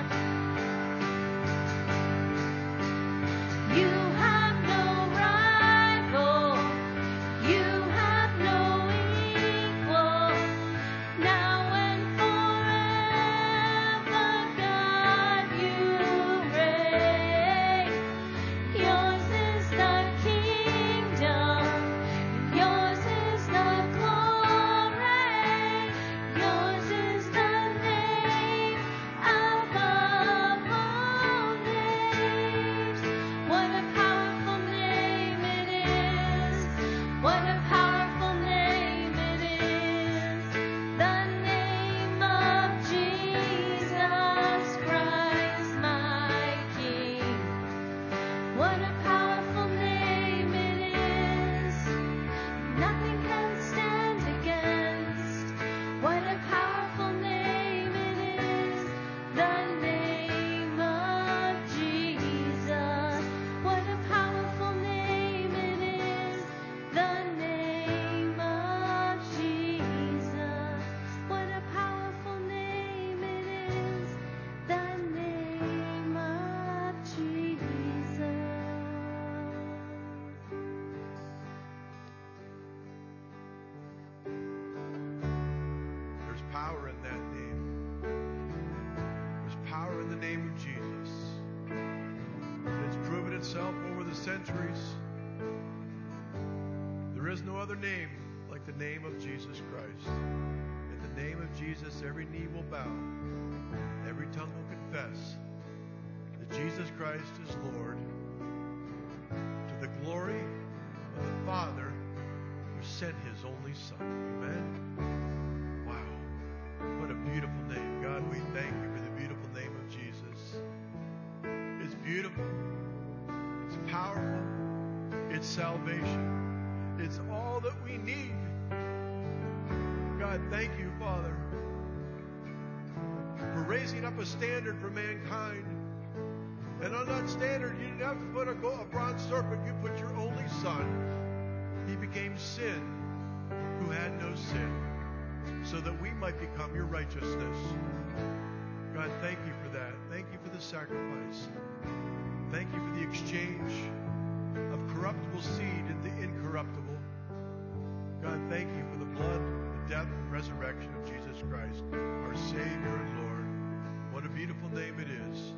You have no rival, you have no equal. Now and forever, God, you reign. Yours is the kingdom, yours is the glory, yours is the name above all names. What a powerful name it is! What a powerful name it is! The name of Jesus Christ, my King. What a powerful name it is! Nothing can stand against. What a powerful name it is! The name of Jesus. What a powerful name it is! The name of Jesus. What a powerful name it is! The name of Jesus. There's power in that name. There's power in the name of Jesus. And it's proven itself over the centuries. There is no other name like the name of Jesus Christ. At the name of Jesus, every knee will bow, every tongue will confess that Jesus Christ is Lord, to the glory of the Father who sent his only Son. Amen. Wow. What a beautiful name. God, we thank you for the beautiful name of Jesus. It's beautiful. It's powerful. It's salvation. It's all that we need. God, thank you, Father, for raising up a standard for mankind. And on that standard, you didn't have to put a bronze serpent. You put your only Son. He became sin who had no sin, so that we might become your righteousness. God, thank you for that. Thank you for the sacrifice. Thank you for the exchange of corruptible seed into incorruptible. God, thank you for the blood, the death, and resurrection of Jesus Christ, our Savior and Lord. What a beautiful name it is.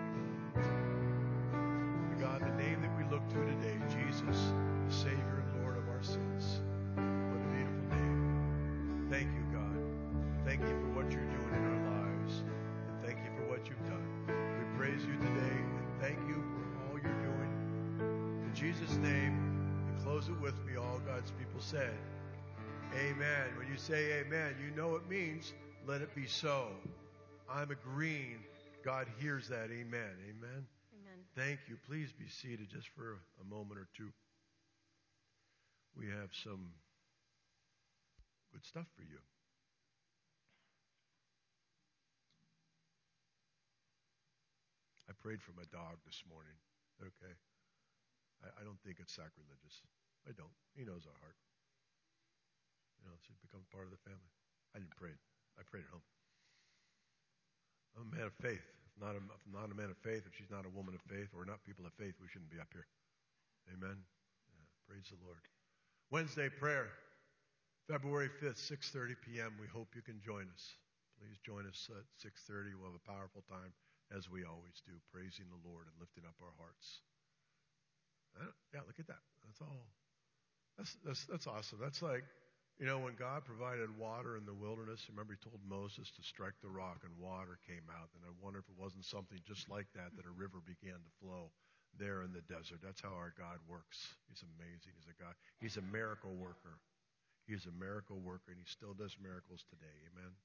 God, the name that we look to today, Jesus, the Savior and Lord of our sins. What a beautiful name. Thank you, God. Thank you for what you're doing in our lives. And thank you for what you've done. We praise you today and thank you for all you're doing. In Jesus' name, and close it with me, all God's people said, amen. When you say amen, you know it means let it be so. I'm agreeing. God hears that. Amen. Amen. Amen. Thank you. Please be seated just for a moment or two. We have some good stuff for you. I prayed for my dog this morning. Okay. I don't think it's sacrilegious. I don't. He knows our heart. You know, it's become part of the family. I didn't pray. I prayed at home. I'm a man of faith. not a man of faith, if she's not a woman of faith, or not people of faith, we shouldn't be up here. Amen. Yeah, praise the Lord. Wednesday prayer, February 5th, 6:30 p.m. We hope you can join us. Please join us at 6:30. We'll have a powerful time, as we always do, praising the Lord and lifting up our hearts. Yeah, look at that. That's all. That's awesome. That's like, when God provided water in the wilderness, remember He told Moses to strike the rock and water came out. And I wonder if it wasn't something just like that a river began to flow there in the desert. That's how our God works. He's amazing. He's a God. He's a miracle worker. He's a miracle worker, and He still does miracles today. Amen.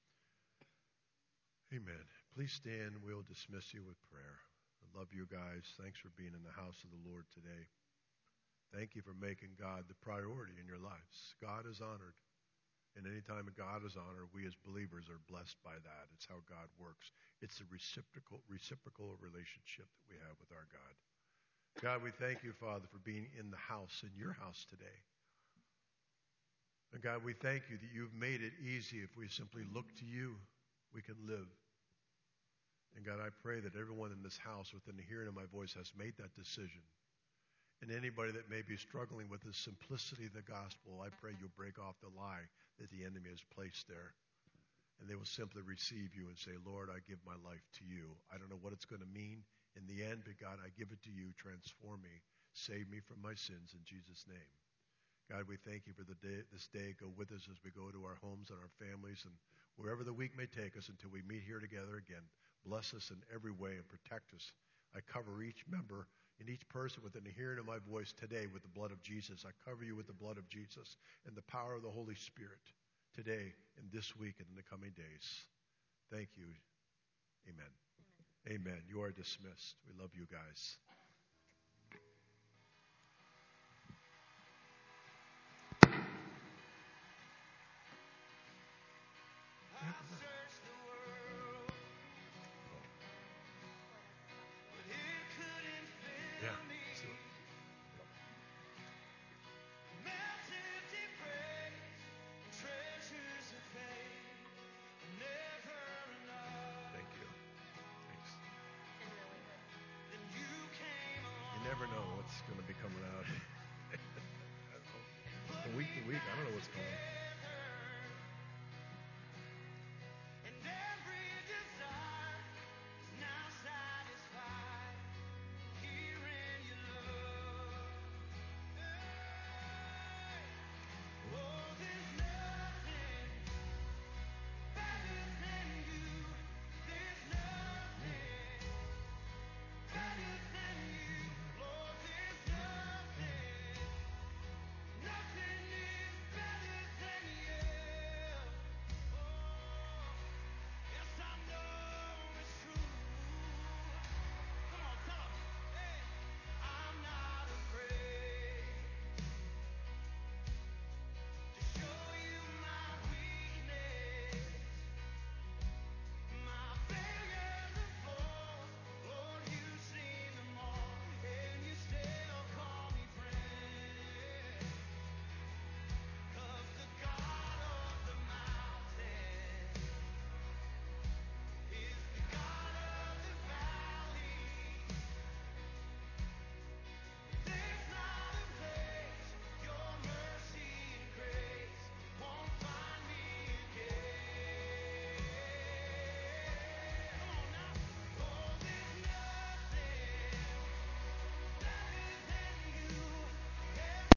Amen. Please stand. We'll dismiss you with prayer. I love you guys. Thanks for being in the house of the Lord today. Thank you for making God the priority in your lives. God is honored. And anytime God is honored, we as believers are blessed by that. It's how God works. It's a reciprocal relationship that we have with our God. God, we thank you, Father, for being in the house, in your house today. And God, we thank you that you've made it easy. If we simply look to you, we can live. And God, I pray that everyone in this house within the hearing of my voice has made that decision. And anybody that may be struggling with the simplicity of the gospel, I pray you'll break off the lie that the enemy has placed there. And they will simply receive you and say, Lord, I give my life to you. I don't know what it's going to mean in the end, but God, I give it to you. Transform me. Save me from my sins in Jesus' name. God, we thank you for this day. Go with us as we go to our homes and our families and wherever the week may take us until we meet here together again. Bless us in every way and protect us. I cover each member and each person within the hearing of my voice today with the blood of Jesus. I cover you with the blood of Jesus and the power of the Holy Spirit today and this week and in the coming days. Thank you. Amen. Amen. You are dismissed. We love you guys. Never know what's going to be coming out. From week to week, I don't know what's going on.